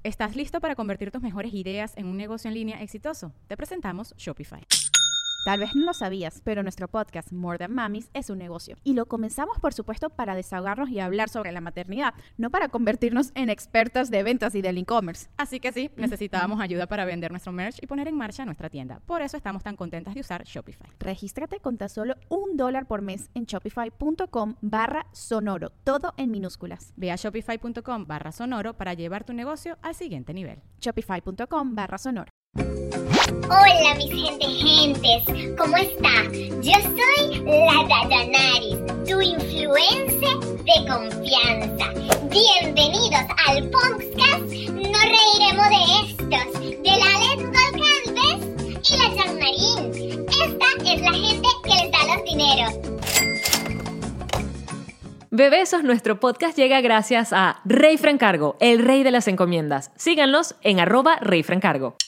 ¿Estás listo para convertir tus mejores ideas en un negocio en línea exitoso? Te presentamos Shopify. Tal vez no lo sabías, pero nuestro podcast More Than Mamis es un negocio. Y lo comenzamos, por supuesto, para desahogarnos y hablar sobre la maternidad, no para convertirnos en expertas de ventas y del e-commerce. Así que sí, necesitábamos ayuda para vender nuestro merch y poner en marcha nuestra tienda. Por eso estamos tan contentas de usar Shopify. Regístrate con tan solo $1 por mes en shopify.com/sonoro, todo en minúsculas. Ve a shopify.com/sonoro para llevar tu negocio al siguiente nivel. Shopify.com/sonoro. Hola mis gentes, ¿cómo está? Yo soy la Dayanaris, tu influencer de confianza. Bienvenidos al podcast No Reiremos de Estos, de la Let's Go Calves y la Jean Marín. Esta es la gente que les da los dineros. Bebesos, nuestro podcast llega gracias a Rey Francargo, el rey de las encomiendas. Síganlos en @ReyFrancargo.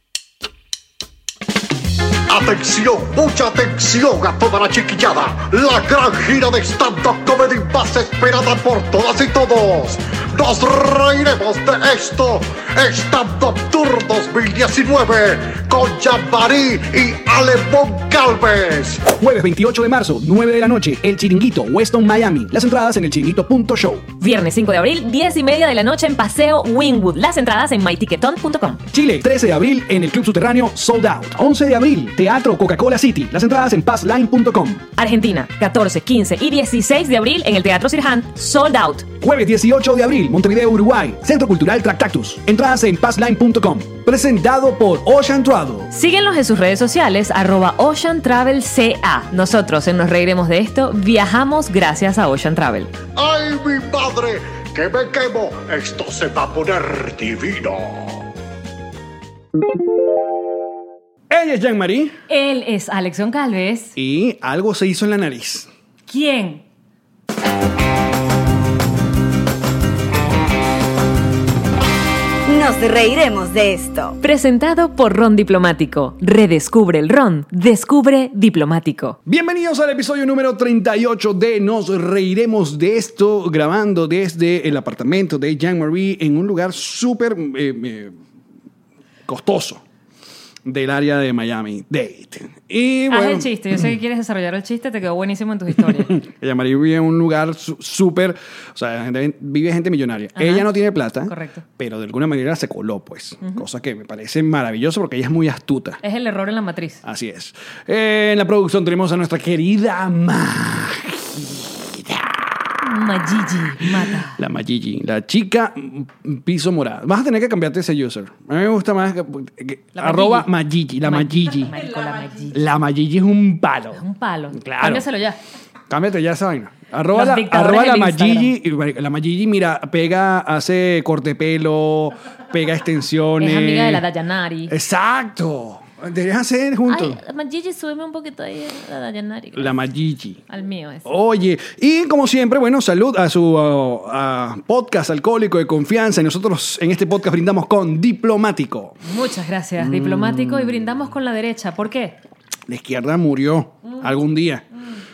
Atención, mucha atención a toda la chiquillada. La gran gira de stand-up comedy más esperada por todas y todos. Nos reiremos de esto. Stand-up Tour 2019 con Jean-Marie y Alemón Calves. Jueves 28 de marzo, 9 de la noche, El Chiringuito, Weston, Miami. Las entradas en elchiringuito.show. Viernes 5 de abril, 10:30 de la noche en Paseo Wynwood. Las entradas en mytiqueton.com. Chile, 13 de abril, en el Club Subterráneo, Sold Out. 11 de abril, Teatro Coca-Cola City. Las entradas en passline.com. Argentina, 14, 15 y 16 de abril en el Teatro Sirhan, Sold Out. Jueves 18 de abril, Montevideo, Uruguay, Centro Cultural Tractactus. Entradas en passline.com. Presentado por Ocean Travel. Síguenlos en sus redes sociales, @OceanTravelCA. Nosotros en Nos Reiremos de Esto viajamos gracias a Ocean Travel. ¡Ay, mi madre! ¡Que me quemo! Esto se va a poner divino. Ella es Jean-Marie. Él es Alexion Calves. Y algo se hizo en la nariz. ¿Quién? Nos reiremos de esto. Presentado por Ron Diplomático. Redescubre el Ron. Descubre Diplomático. Bienvenidos al episodio número 38 de Nos Reiremos de Esto, grabando desde el apartamento de Jean-Marie en un lugar súper costoso del área de Miami-Dade. Y Haz bueno, el chiste. Yo sé que quieres desarrollar el chiste. Te quedó buenísimo en tus historias. Jean-Marie vive en un lugar súper, o sea, vive gente millonaria. Ajá. Ella no tiene plata, Correcto. pero de alguna manera se coló, pues. Cosa que me parece maravilloso porque ella es muy astuta. Es el error en la matriz. Así es. En la producción tenemos a nuestra querida Majiji Mata. la Majiji, la chica piso morada. Vas a tener que cambiarte ese user. A mí me gusta más que La arroba Majiji. Majiji, la Majiji. Marico, la Majiji. La Majiji es un palo. Es un palo. Claro. Cámbiaselo ya. Cámbiate ya esa vaina. Arroba Los la dictadores del Majiji. La Majiji, mira, pega, hace corte de pelo, pega extensiones. Es amiga de la Dayanari. Exacto. Deberías hacer juntos. Ay, Majiji, súbeme un poquito ahí a la Dayanari. La Majiji. Al mío ese. Oye, y como siempre, bueno, salud a su podcast alcohólico de confianza. Y nosotros en este podcast brindamos con Diplomático. Muchas gracias, Diplomático. Y brindamos con la derecha. ¿Por qué? La izquierda murió algún día.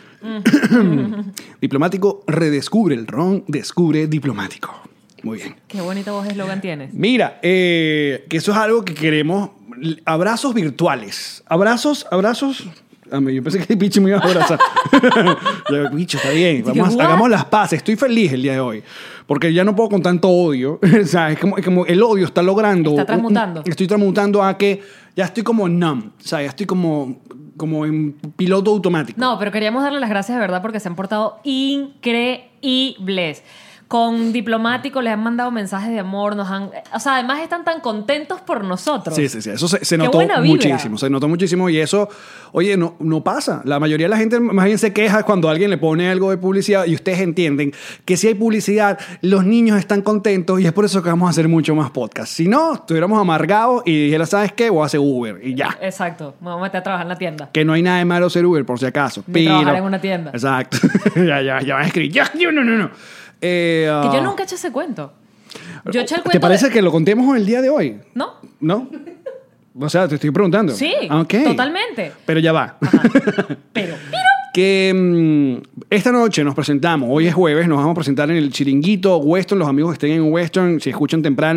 Diplomático redescubre el ron, descubre Diplomático. Muy bien. Qué bonita voz de eslogan tienes. Mira, que eso es algo que queremos. Abrazos virtuales. Abrazos. Yo pensé que el bicho me iba a abrazar. Yo, bicho, está bien. Hagamos las paces. Estoy feliz el día de hoy. Porque ya no puedo con tanto odio. O sea, es como el odio está logrando. Está transmutando. Estoy transmutando a que ya estoy como numb. O sea, ya estoy como en piloto automático. No, pero queríamos darle las gracias de verdad porque se han portado increíbles. Con Diplomático les han mandado mensajes de amor, o sea, además están tan contentos por nosotros. Sí. Eso se notó buena vibra. muchísimo. Se notó muchísimo y eso, oye, no pasa. La mayoría de la gente más bien se queja cuando alguien le pone algo de publicidad y ustedes entienden que si hay publicidad, los niños están contentos y es por eso que vamos a hacer mucho más podcast. Si no, estuviéramos amargados y dijera, ¿sabes qué? Voy a hacer Uber y ya. Exacto. Me voy a meter a trabajar en la tienda. Que no hay nada de malo ser Uber, por si acaso. Ni trabajar en una tienda. Exacto. ya van a escribir. No. Que yo nunca eché ese cuento. Yo eché el cuento. ¿Te parece que lo contemos el día de hoy? ¿No? ¿No? O sea, te estoy preguntando. Sí, Okay. totalmente. Pero ya va. Ajá. Pero. Que esta noche nos presentamos. Hoy es jueves, nos vamos a presentar en el Chiringuito Weston. Los amigos que estén en Weston, si escuchan temprano,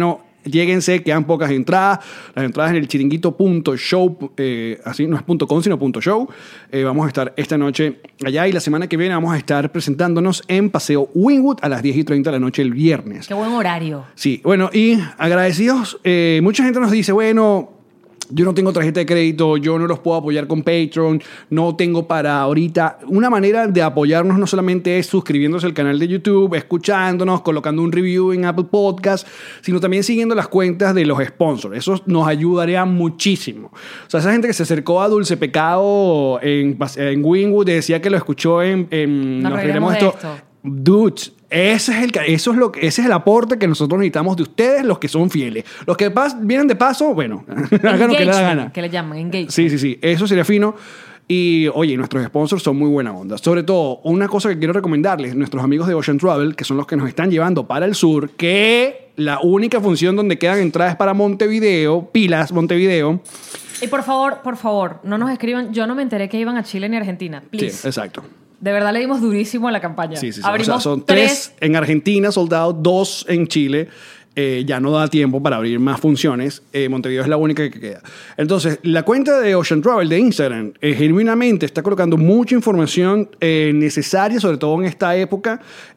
lléguense, quedan pocas entradas. Las entradas en el chiringuito.show, así no es .com, sino .show. Vamos a estar esta noche allá y la semana que viene vamos a estar presentándonos en Paseo Wynwood a las 10:30 de la noche el viernes. Qué buen horario. Sí, bueno, y agradecidos. Mucha gente nos dice, bueno, yo no tengo tarjeta de crédito, yo no los puedo apoyar con Patreon, no tengo para ahorita. Una manera de apoyarnos no solamente es suscribiéndose al canal de YouTube, escuchándonos, colocando un review en Apple Podcast, sino también siguiendo las cuentas de los sponsors. Eso nos ayudaría muchísimo. O sea, esa gente que se acercó a Dulce Pecado en Wynwood y decía que lo escuchó en Nos reiremos de esto. Dudes, ese es el aporte que nosotros necesitamos de ustedes, los que son fieles. Los que vienen de paso, bueno, hagan lo que les da gana. Que le llaman engagement. Sí, eso sería fino. Y, oye, nuestros sponsors son muy buena onda. Sobre todo, una cosa que quiero recomendarles, nuestros amigos de Ocean Travel, que son los que nos están llevando para el sur, que la única función donde quedan entradas para Montevideo, Pilas, Montevideo. Y por favor, no nos escriban. Yo no me enteré que iban a Chile ni Argentina. Please. Sí, exacto. De verdad le dimos durísimo a la campaña. Sí. Abrimos o sea, son 3 en Argentina soldados, 2 en Chile. Ya no da tiempo para abrir más funciones. Montevideo es la única que queda. Entonces, la cuenta de Ocean Travel de Instagram genuinamente está colocando mucha información necesaria, sobre todo en esta época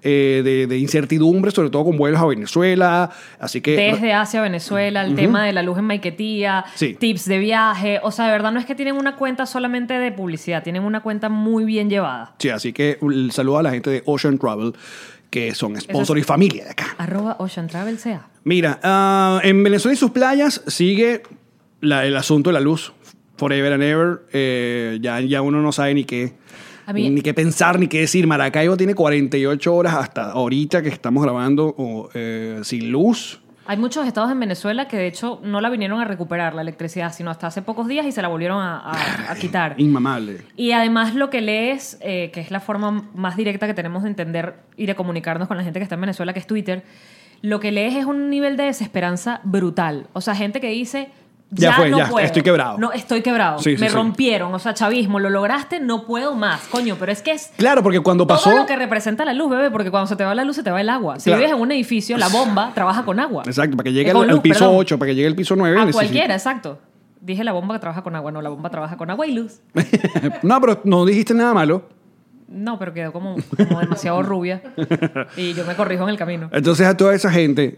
de incertidumbre, sobre todo con vuelos a Venezuela. Así que desde Asia a Venezuela, el tema de la luz en Maiquetía, Sí. tips de viaje. O sea, de verdad no es que tienen una cuenta solamente de publicidad, tienen una cuenta muy bien llevada. sí, así que un saludo a la gente de Ocean Travel, que son sponsor y familia de acá. @OceanTravelCA. Mira, en Venezuela y sus playas sigue el asunto de la luz. Forever and ever. Ya uno no sabe ni qué pensar, ni qué decir. Maracaibo tiene 48 horas hasta ahorita que estamos grabando sin luz. Hay muchos estados en Venezuela que de hecho no la vinieron a recuperar la electricidad, sino hasta hace pocos días y se la volvieron a quitar. Inmamable. Y además lo que lees, que es la forma más directa que tenemos de entender y de comunicarnos con la gente que está en Venezuela, que es Twitter, lo que lees es un nivel de desesperanza brutal. O sea, gente que dice... Ya puedo. Estoy quebrado. No, estoy quebrado. Sí, Me sí. rompieron. O sea, chavismo, lo lograste, no puedo más. Coño, pero es que es... Claro, porque cuando pasó... Todo lo que representa la luz, bebé, porque cuando se te va la luz, se te va el agua. Si Claro. vives en un edificio, la bomba trabaja con agua. Exacto, para que llegue Con al luz, piso perdón. 8, para que llegue al piso 9. A cualquiera, exacto. Dije la bomba que trabaja con agua. No, la bomba trabaja con agua y luz. No, pero no dijiste nada malo. No, pero quedó como demasiado rubia. Y yo me corrijo en el camino. Entonces a toda esa gente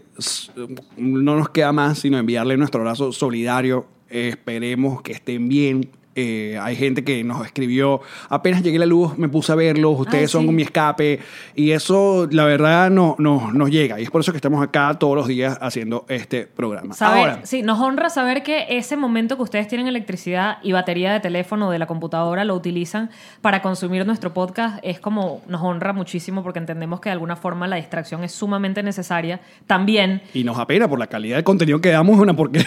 no nos queda más sino enviarle nuestro abrazo solidario. Esperemos que estén bien. Hay gente que nos escribió, apenas llegué a la luz, me puse a verlos, ustedes son sí. mi escape, y eso la verdad nos llega, y es por eso que estamos acá todos los días haciendo este programa. Ahora, Sí, nos honra saber que ese momento que ustedes tienen electricidad y batería de teléfono o de la computadora lo utilizan para consumir nuestro podcast, es como nos honra muchísimo porque entendemos que de alguna forma la distracción es sumamente necesaria. También, y nos apena por la calidad del contenido que damos, es una porquería.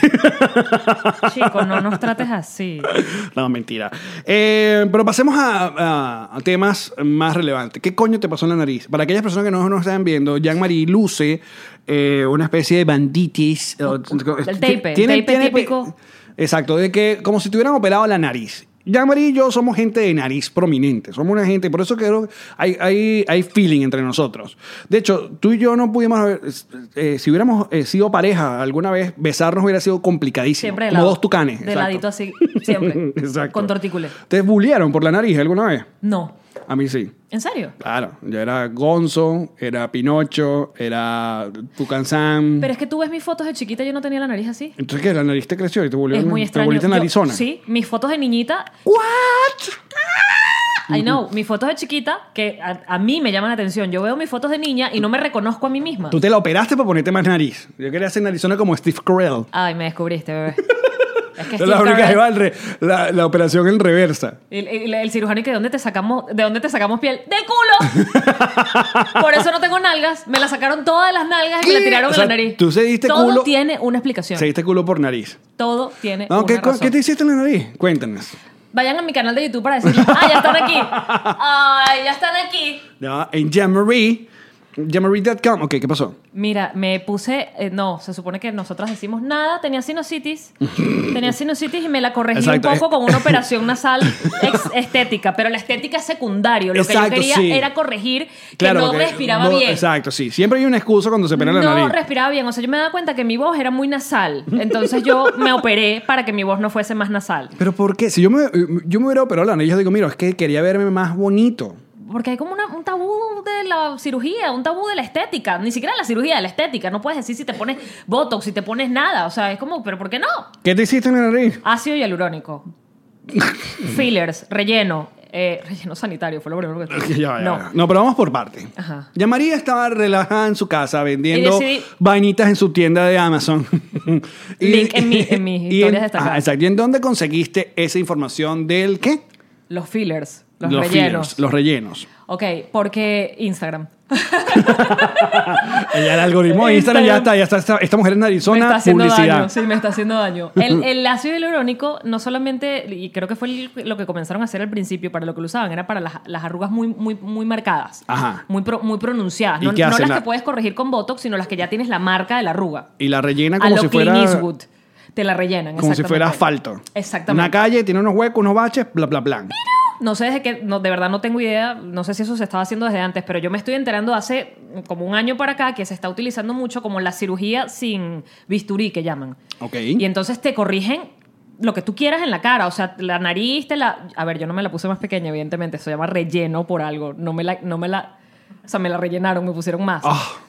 chicos, no nos trates así. No, mentira. Pero pasemos a temas más relevantes. ¿Qué coño te pasó en la nariz? Para aquellas personas que no nos están viendo, Jean-Marie luce una especie de banditis. El tape típico. Exacto, de que como si tuvieran operado la nariz. Jean-Marie y yo somos gente de nariz prominente. Somos una gente, por eso creo que hay feeling entre nosotros. De hecho, tú y yo no pudimos haber, si hubiéramos sido pareja alguna vez, besarnos hubiera sido complicadísimo. Siempre de como lado. dos tucanes. De exacto. ladito así, siempre. Exacto. Con tortícolis. ¿Te bullearon por la nariz alguna vez? No. A mí sí. ¿En serio? Claro, yo era Gonzo, era Pinocho, era Tucán Sam. Pero es que tú ves mis fotos de chiquita y yo no tenía la nariz así. Entonces, ¿qué? ¿La nariz te creció y te volvieron, Es muy te extraño. volviste en Arizona? Sí, mis fotos de niñita. ¿What? I know, mis fotos de chiquita que a mí me llaman la atención. Yo veo mis fotos de niña y no me reconozco a mí misma. Tú te la operaste para ponerte más nariz. Yo quería hacer en Arizona como Steve Carell. Ay, me descubriste, bebé. Es que Es la Steve única que Carell- va la operación en reversa. el cirujano y que ¿de dónde te sacamos piel? ¡Del culo! Por eso no tengo nalgas. Me la sacaron todas las nalgas y me la tiraron O sea, en la nariz. tú se diste Todo culo- tiene una explicación. Se diste culo por nariz. Todo tiene No, una razón. ¿qué te hiciste en la nariz? Cuéntanos. Vayan a mi canal de YouTube para decirles, ya están aquí. Ay, ya están aquí. Ya, en Jean-Marie Llamarit.com. Ok, ¿qué pasó? Mira, me puse... no, se supone que nosotras decimos nada. Tenía sinusitis y me la corregí Exacto. un poco con una operación nasal estética. Pero la estética es secundario. Lo Exacto, que yo quería sí. era corregir que Claro, no que respiraba bien. Exacto, sí. Siempre hay una excusa cuando se pela la No nariz. respiraba bien. O sea, yo me daba cuenta que mi voz era muy nasal. Entonces yo me operé para que mi voz no fuese más nasal. ¿Pero por qué? Si yo me hubiera operado la nariz, yo digo, mira, es que quería verme más bonito. Porque hay como un tabú de la cirugía, un tabú de la estética. Ni siquiera la cirugía, de la estética. No puedes decir si te pones botox, si te pones nada. O sea, es como, ¿pero por qué no? ¿Qué te hiciste en la nariz? Ácido hialurónico. Fillers, relleno. Relleno sanitario, fue lo primero que Ya. No. No, pero vamos por parte. Ajá. Ya María estaba relajada en su casa vendiendo Y decidí- vainitas en su tienda de Amazon. Link en mis historias destacadas. Exacto. ¿Y en dónde conseguiste esa información del qué? Los fillers, los rellenos. fillers, los rellenos. Ok, porque Instagram. Ya el algoritmo de Instagram ya está. Esta mujer en Me Arizona, está haciendo publicidad. daño, sí, me está haciendo daño. El ácido hialurónico no solamente, y creo que fue lo que comenzaron a hacer al principio, para lo que lo usaban, era para las arrugas muy marcadas, Ajá. muy pronunciadas. ¿Y No, qué no hacen? las que puedes corregir con Botox, sino las que ya tienes la marca de la arruga. Y la rellena A como lo si Clint fuera... Eastwood. Te la rellenan, Como si fuera exactamente. asfalto. Exactamente. Una calle, tiene unos huecos, unos baches, bla, bla, bla. No sé desde qué, no, de verdad no tengo idea, no sé si eso se estaba haciendo desde antes, pero yo me estoy enterando hace como un año para acá que se está utilizando mucho como la cirugía sin bisturí, que llaman. Ok. Y entonces te corrigen lo que tú quieras en la cara, o sea, la nariz A ver, yo no me la puse más pequeña, evidentemente, se llama relleno por algo, o sea, me la rellenaron, me pusieron más.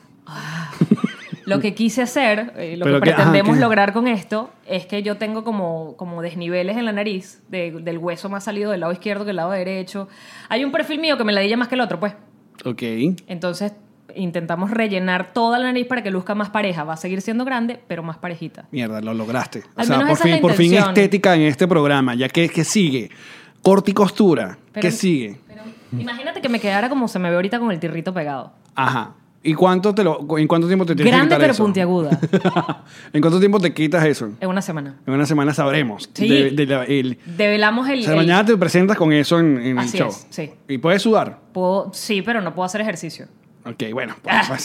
Lo que quise hacer, lo Pero que que- pretendemos ¿qué? lograr con esto, es que yo tengo como desniveles en la nariz, del hueso más salido del lado izquierdo que del lado derecho. Hay un perfil mío que me ladilla más que el otro, pues. Ok. Entonces intentamos rellenar toda la nariz para que luzca más pareja. Va a seguir siendo grande, pero más parejita. Mierda, lo lograste. Al menos esa es la por fin intención. estética en este programa. Ya que sigue. Corte y costura. Pero- ¿Qué sigue? Pero imagínate que me quedara como se me ve ahorita con el tirrito pegado. Ajá. ¿Y en cuánto tiempo te tienes que Grande quitar pero eso? puntiaguda. ¿En cuánto tiempo te quitas eso? En una semana. En una semana sabremos. Sí. O Develamos sea, mañana te presentas con eso en el Así show. es, sí. ¿Y puedes sudar? Sí, pero no puedo hacer ejercicio. Ok, bueno. Pues.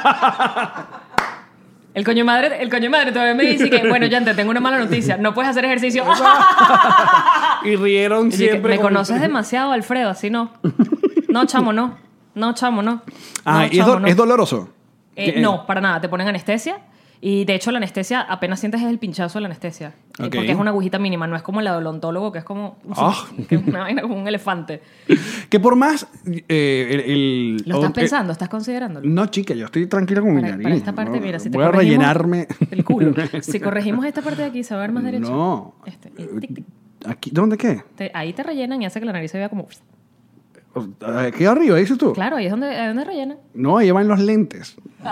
El coño madre todavía me dice que, bueno, ya te tengo una mala noticia. No puedes hacer ejercicio. Y rieron Y yo que, siempre. me con- conoces demasiado, Alfredo, así no. No, chamo, no. No, chamo, no. Ah, No, ¿y chamo, no. es doloroso? ¿Qué? No, para nada. Te ponen anestesia. Y de hecho, la anestesia, apenas sientes es el pinchazo de la anestesia. Ok. Porque es una agujita mínima. No es como la del odontólogo, que es como. que es una vaina como un elefante. Que por más... ¿Lo estás pensando? ¿Estás considerándolo? No, chica, yo estoy tranquila con mi Para, nariz. para esta parte, ¿no? mira, si te Voy a corregimos rellenarme... el culo. Si corregimos esta parte de aquí, ¿se va a ver más derecho? No. Tic, tic. ¿Aquí? ¿Dónde qué? Ahí te rellenan y hace que la nariz se vea como... ¿Aquí arriba, dices tú? Claro, ahí es donde rellenan. No, ahí van los lentes.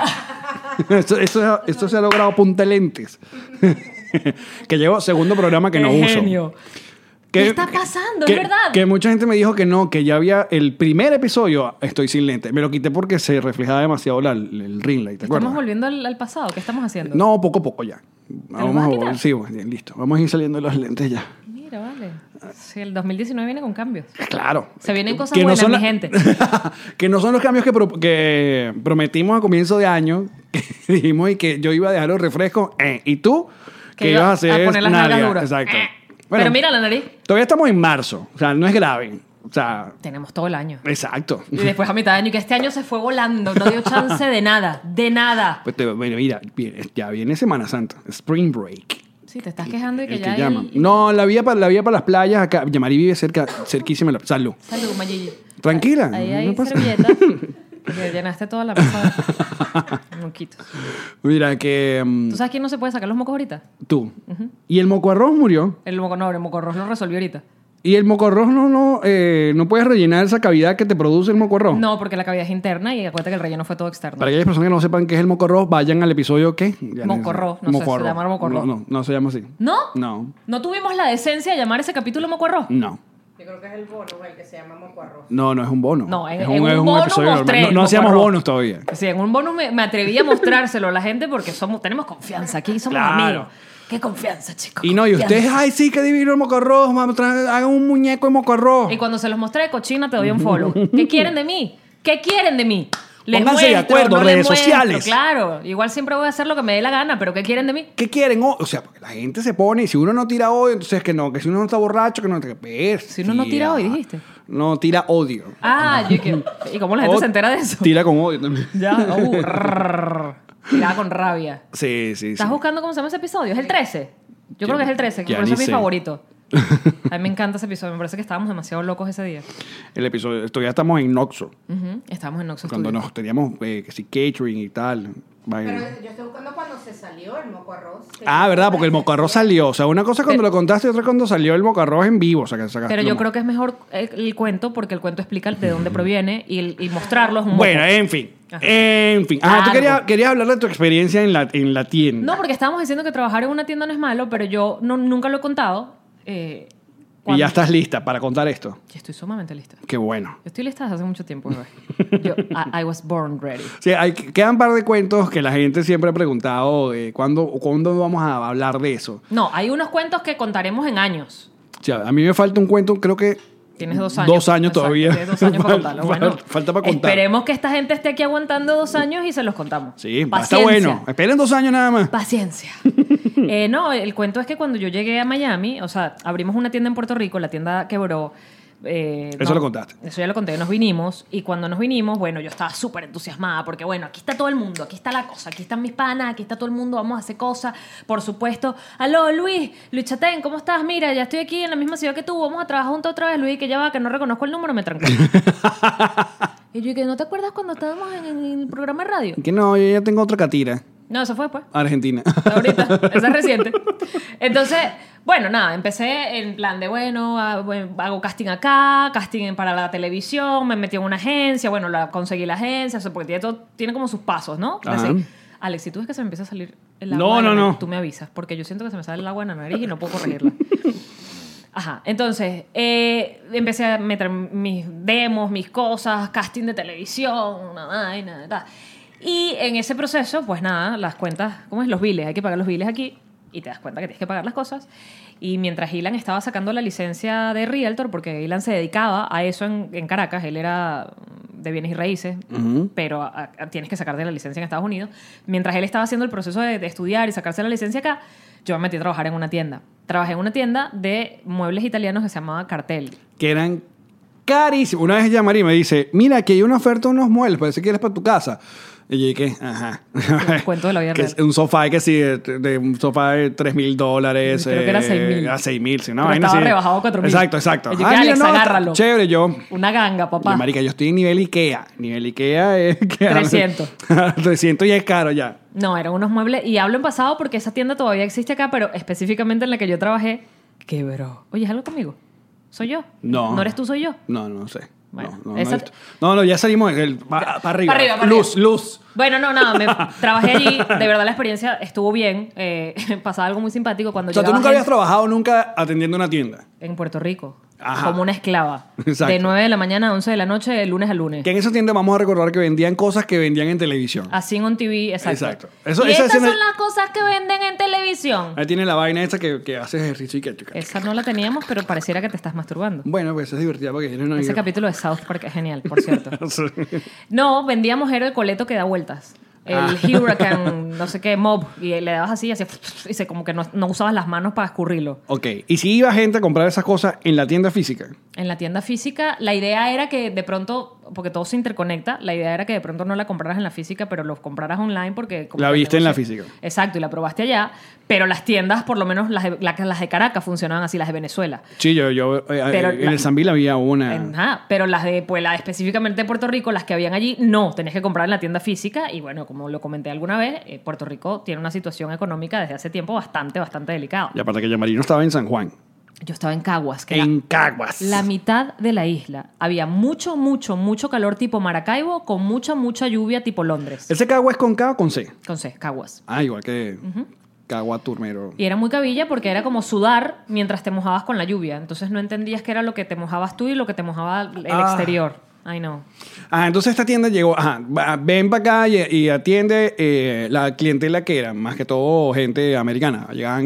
Esto se ha logrado a punta de lentes. Que llevo segundo programa que no ¡Qué uso. genio! ¿Qué está pasando? Es verdad. Que mucha gente me dijo que no, que ya había el primer episodio estoy sin lentes. Me lo quité porque se reflejaba demasiado el ring light, ¿te acuerdas? Estamos volviendo al pasado. ¿Qué estamos haciendo? No, poco a poco ya. los vas a quitar? Sí, bien, listo. Vamos a ir saliendo de los lentes ya. Mira, vale. Sí, el 2019 viene con cambios. Claro. Se vienen cosas Que no buenas, son mi la- gente. Que no son los cambios que prometimos a comienzo de año, que dijimos y que yo iba a dejar los refrescos, y tú, que ibas a hacer poner las nalgas nalgas. duras. Exacto. Pero mira la nariz. Todavía estamos en marzo, o sea, no es grave. O sea, Tenemos todo el año. exacto. Y después a mitad de año, que este año se fue volando. No dio chance de nada. De nada. Pues mira, ya viene Semana Santa, Spring Break. Sí, te estás quejando de que El ya que hay... llaman. No, la vía para las playas acá. Yamari vive cerquísima. Salud. Salud, Mayigi. Tranquila. Ahí no hay pasa. servilleta. Que llenaste toda la mesa de moquitos. Mira, que ¿Tú sabes quién no se puede sacar los mocos ahorita? tú. Y el mocoarroz murió. El mocorroz lo resolvió ahorita. Y el mocorroz no puedes rellenar esa cavidad que te produce el mocorroz. No, porque la cavidad es interna y acuérdate que el relleno fue todo externo. Para aquellas personas que no sepan qué es el mocorroz, vayan al episodio ¿qué? Ya Mocorroz, no sé, se llama mocorroz. No se llama así. ¿No? No. ¿No tuvimos la decencia de llamar ese capítulo mocorroz? No. Yo creo que es el bono el que se llama mocoarroz. No es un bono. No, en es un bono episodio normal. mostré No el hacíamos mocorroz. bonos todavía. Sí, en un bono me atreví a mostrárselo a la gente porque tenemos confianza. Aquí somos Claro. amigos. Qué confianza, chicos. Y no, y confianza. ustedes, ay, sí, que divino el mocorroz, hagan un muñeco de mocorroz. Y cuando se los mostré de cochina te doy un follow. ¿Qué quieren de mí? ¿Qué quieren de mí? Les Pónganse de muestro, acuerdo, no les redes muestro, sociales. Claro, igual siempre voy a hacer lo que me dé la gana, pero ¿qué quieren de mí? ¿Qué quieren? O sea, porque la gente se pone, y si uno no tira odio, entonces que no, que si uno no está borracho, que no te Si uno no tira odio, dijiste. No, tira odio. ¿Y cómo la gente O se entera de eso? Tira con odio también. Ya, tiraba con rabia. Sí. ¿Estás buscando cómo se llama ese episodio? ¿Es el 13? Yo creo que es el 13, que ya por eso ni es mi sé. favorito. A mí me encanta ese episodio, me parece que estábamos demasiado locos ese día. El episodio, todavía estamos en Noxo, Estábamos en Noxo cuando Studios. nos teníamos que sí, catering y tal. vaina. Pero yo estoy buscando cuando se salió el moco arroz. ¿Verdad? Porque el mocarroz salió. O sea, una cosa es cuando lo contaste y otra cuando salió el mocarroz en vivo. O sea, que sacaste Pero yo lo- creo que es mejor el cuento porque el cuento explica de dónde proviene y mostrarlo es un Bueno, moco. en fin. Ajá. En fin. Ajá, tú Algo. querías hablar de tu experiencia en la tienda. No, porque estábamos diciendo que trabajar en una tienda no es malo, pero yo nunca lo he contado. Y ya estás lista para contar esto. Ya estoy sumamente lista. Qué bueno. Yo estoy lista desde hace mucho tiempo, bebé. I was born ready. Sí, quedan un par de cuentos que la gente siempre ha preguntado ¿cuándo vamos a hablar de eso? No, hay unos cuentos que contaremos en años. O sea, a mí me falta un cuento, creo que Tienes 2 años. 2 años Exacto, todavía. Tienes 2 años para contarlo. Bueno, Falta para contar. Esperemos que esta gente esté aquí aguantando 2 años y se los contamos. Sí, está Paciencia. bueno. Esperen 2 años nada más. Paciencia. No, el cuento es que cuando yo llegué a Miami, o sea, abrimos una tienda en Puerto Rico, la tienda quebró. Eso lo contaste. Eso ya lo conté, nos vinimos y cuando nos vinimos, bueno, yo estaba súper entusiasmada porque, bueno, aquí está todo el mundo, aquí está la cosa, aquí están mis panas, aquí está todo el mundo, vamos a hacer cosas, por supuesto. Aló, Luis Chatén, ¿cómo estás? Mira, ya estoy aquí en la misma ciudad que tú, vamos a trabajar juntos otra vez, Luis, que ya va, que no reconozco el número, me trancó. Y yo, ¿no te acuerdas cuando estábamos en el programa de radio? Que no, yo ya tengo otra catira. No, eso fue después. Argentina. Ahorita, esa es reciente. Entonces, bueno, nada, empecé en plan de, bueno, hago casting acá, casting para la televisión, me metí en una agencia, bueno, conseguí la agencia, o sea, porque tiene como sus pasos, ¿no? Ajá. Así. Alex, si tú ves que se me empieza a salir el agua No, de la no, nariz, no. tú me avisas, porque yo siento que se me sale el agua en la nariz y no puedo corregirla. Ajá, entonces empecé a meter mis demos, mis cosas, casting de televisión, una vaina, tal. Y en ese proceso, pues nada, las cuentas, ¿cómo es? Los biles, hay que pagar los biles aquí y te das cuenta que tienes que pagar las cosas. Y mientras Ilan estaba sacando la licencia de Realtor, porque Ilan se dedicaba a eso en Caracas, él era de bienes y raíces, pero tienes que sacarte la licencia en Estados Unidos. Mientras él estaba haciendo el proceso de estudiar y sacarse la licencia acá, yo me metí a trabajar en una tienda. Trabajé en una tienda de muebles italianos que se llamaba Cartel. Que eran carísimos. Una vez ella María me dice, mira, que hay una oferta de unos muebles, parece que eres para tu casa. Y yo dije, ajá. El cuento de la vida Que real. es un sofá que sí, de un sofá de $3,000. Creo que era 6,000. A 6,000, sí, una Pero vaina estaba así. rebajado a 4,000. Exacto. Y yo, Alex, agárralo. Chévere, yo. Una ganga, papá. Y, marica, yo estoy en nivel Ikea. Nivel Ikea es... 300. 300 y es caro ya. No, eran unos muebles. Y hablo en pasado porque esa tienda todavía existe acá, pero específicamente en la que yo trabajé, quebró. Oye, ¿es algo conmigo? ¿Soy yo? No. ¿No eres tú, soy yo? No sé. Bueno, no, esa- no, ya salimos para arriba. Pa' arriba. Luz. Bueno, no, nada, trabajé allí. De verdad, la experiencia estuvo bien. Pasaba algo muy simpático cuando O sea, tú llegaba nunca habías gente trabajado nunca atendiendo una tienda. en Puerto Rico. Ajá. Como una esclava. Exacto. De 9 de la mañana a 11 de la noche, de lunes a lunes. Que en esa tienda vamos a recordar que vendían cosas que vendían en televisión. Así en TV, exacto. Exacto. Y Esa estas escena- son las cosas que venden en televisión. Ahí tiene la vaina esa que hace ejercicio y que... Esa no la teníamos, pero pareciera que te estás masturbando. Bueno, pues es divertida porque tiene una... Ese capítulo de South Park es genial, por cierto. Sí. No, vendíamos era el coleto que da vueltas. El Hurricane, no sé qué, Mob. Y le dabas así, y se como que no usabas las manos para escurrirlo. Ok. ¿Y si iba gente a comprar esas cosas en la tienda física? En la tienda física, la idea era que de pronto, porque todo se interconecta, la idea era que de pronto no la compraras en la física, pero lo compraras online porque... como La que el viste en la negocio- física. Exacto, y la probaste allá. Pero las tiendas, por lo menos las de Caracas, funcionaban así, las de Venezuela. Sí, Pero en el Sambil había una... Ajá, pero las de, pues la específicamente de Puerto Rico, las que habían allí, no, tenías que comprar en la tienda física. Y bueno, como lo comenté alguna vez, Puerto Rico tiene una situación económica desde hace tiempo bastante delicada. Y aparte que Yamarino estaba en San Juan. Yo estaba en Caguas, que era En Caguas. la mitad de la isla. Había mucho calor tipo Maracaibo, con mucha lluvia tipo Londres. ¿Ese Caguas es con K o con C? Con C, Caguas. Ah, igual que Cagua Turmero. Y era muy cabilla porque era como sudar mientras te mojabas con la lluvia. Entonces no entendías qué era lo que te mojabas tú y lo que te mojaba el exterior. Ay, no. Ah, entonces esta tienda llegó, ven para acá y atiende la clientela que era, más que todo gente americana, llegaban gringos.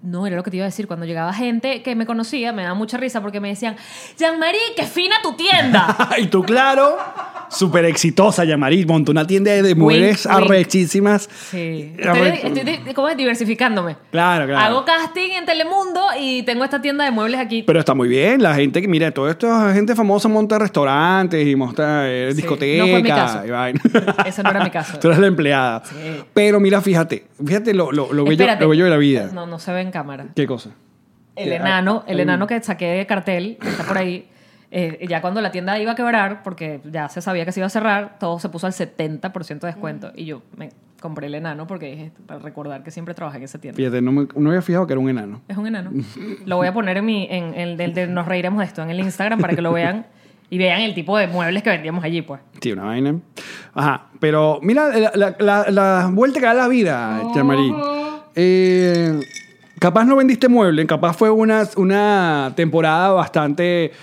No, era lo que te iba a decir. Cuando llegaba gente que me conocía, me daba mucha risa porque me decían, Jean-Marie, qué fina tu tienda. Y tú, claro, súper exitosa, Jean-Marie. Montó una tienda de mujeres Wink, wink. arrechísimas. Sí. Estoy ¿cómo es? Diversificándome. Claro. Hago casting en Telemundo y tengo esta tienda de muebles aquí. Pero está muy bien. La gente que, mira, todo esto, gente famosa monta restaurantes y monta discotecas. No fue mi caso. Y vaina. Ese no era mi caso. Tú eres la empleada. Sí. Pero mira, fíjate lo Espérate. bello de la vida. No se ve en cámara. ¿Qué cosa? El enano que saqué de cartel, que está por ahí, ya cuando la tienda iba a quebrar, porque ya se sabía que se iba a cerrar, todo se puso al 70% de descuento. Y yo me compré el enano porque dije, para recordar que siempre trabajé en esa tienda. Fíjate, no había fijado que era un enano. Es un enano. Lo voy a poner en el de Nos Reiremos de Esto, en el Instagram, para que lo vean y vean el tipo de muebles que vendíamos allí, pues. Sí, una vaina. Ajá, pero mira la vuelta que da la vida, Jean-Marie. Capaz no vendiste muebles, capaz fue una temporada bastante,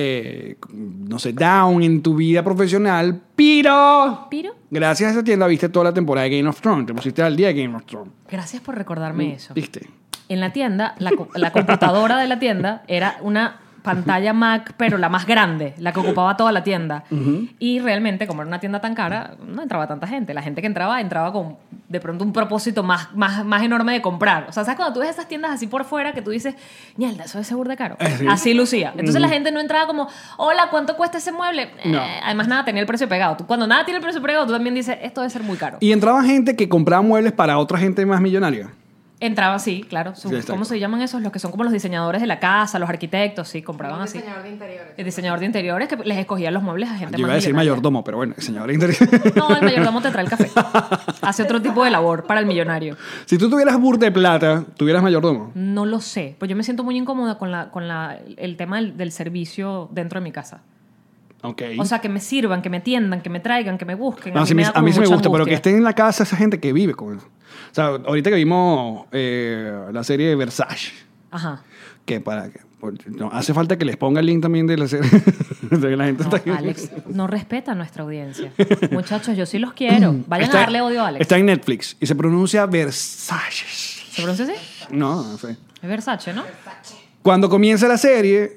no sé, down en tu vida profesional, pero gracias a esa tienda viste toda la temporada de Game of Thrones, te pusiste al día de Game of Thrones. Gracias por recordarme eso. ¿Viste? En la tienda, la computadora de la tienda era una pantalla Mac, pero la más grande, la que ocupaba toda la tienda. Y realmente, como era una tienda tan cara, no entraba tanta gente. La gente que entraba con de pronto un propósito más enorme de comprar. O sea, ¿sabes cuando tú ves esas tiendas así por fuera que tú dices, mierda, eso es seguro de caro? Sí. Así lucía. Entonces la gente no entraba como, hola, ¿cuánto cuesta ese mueble? No. Además, nada tenía el precio pegado. Cuando nada tiene el precio pegado, tú también dices, esto debe ser muy caro. Y entraba gente que compraba muebles para otra gente más millonaria. Entraba así, claro. ¿Cómo se llaman esos? Los que son como los diseñadores de la casa, los arquitectos, sí, compraban así. Diseñador de interiores. El diseñador de interiores que les escogía los muebles a gente Yo más iba a decir millonaria. mayordomo, pero bueno, señor de interior. No, el mayordomo te trae el café. Hace otro tipo de labor para el millonario. Si tú tuvieras burda de plata, ¿tuvieras mayordomo? No lo sé, pues yo me siento muy incómoda con el tema del servicio dentro de mi casa. Ok. O sea, que me sirvan, que me atiendan, que me traigan, que me busquen. No, a mí, a mí sí me gusta, pero que esté estén en la casa esa gente que vive con eso. O sea, ahorita que vimos la serie de Versace, Ajá. que no, hace falta que les ponga el link también de la serie. De la gente No, Alex, no respeta a nuestra audiencia. Muchachos, yo sí los quiero. Vayan a darle odio a Alex. Está en Netflix y se pronuncia Versace. ¿Se pronuncia así? No sé. Es Versace, ¿no? Cuando comienza la serie,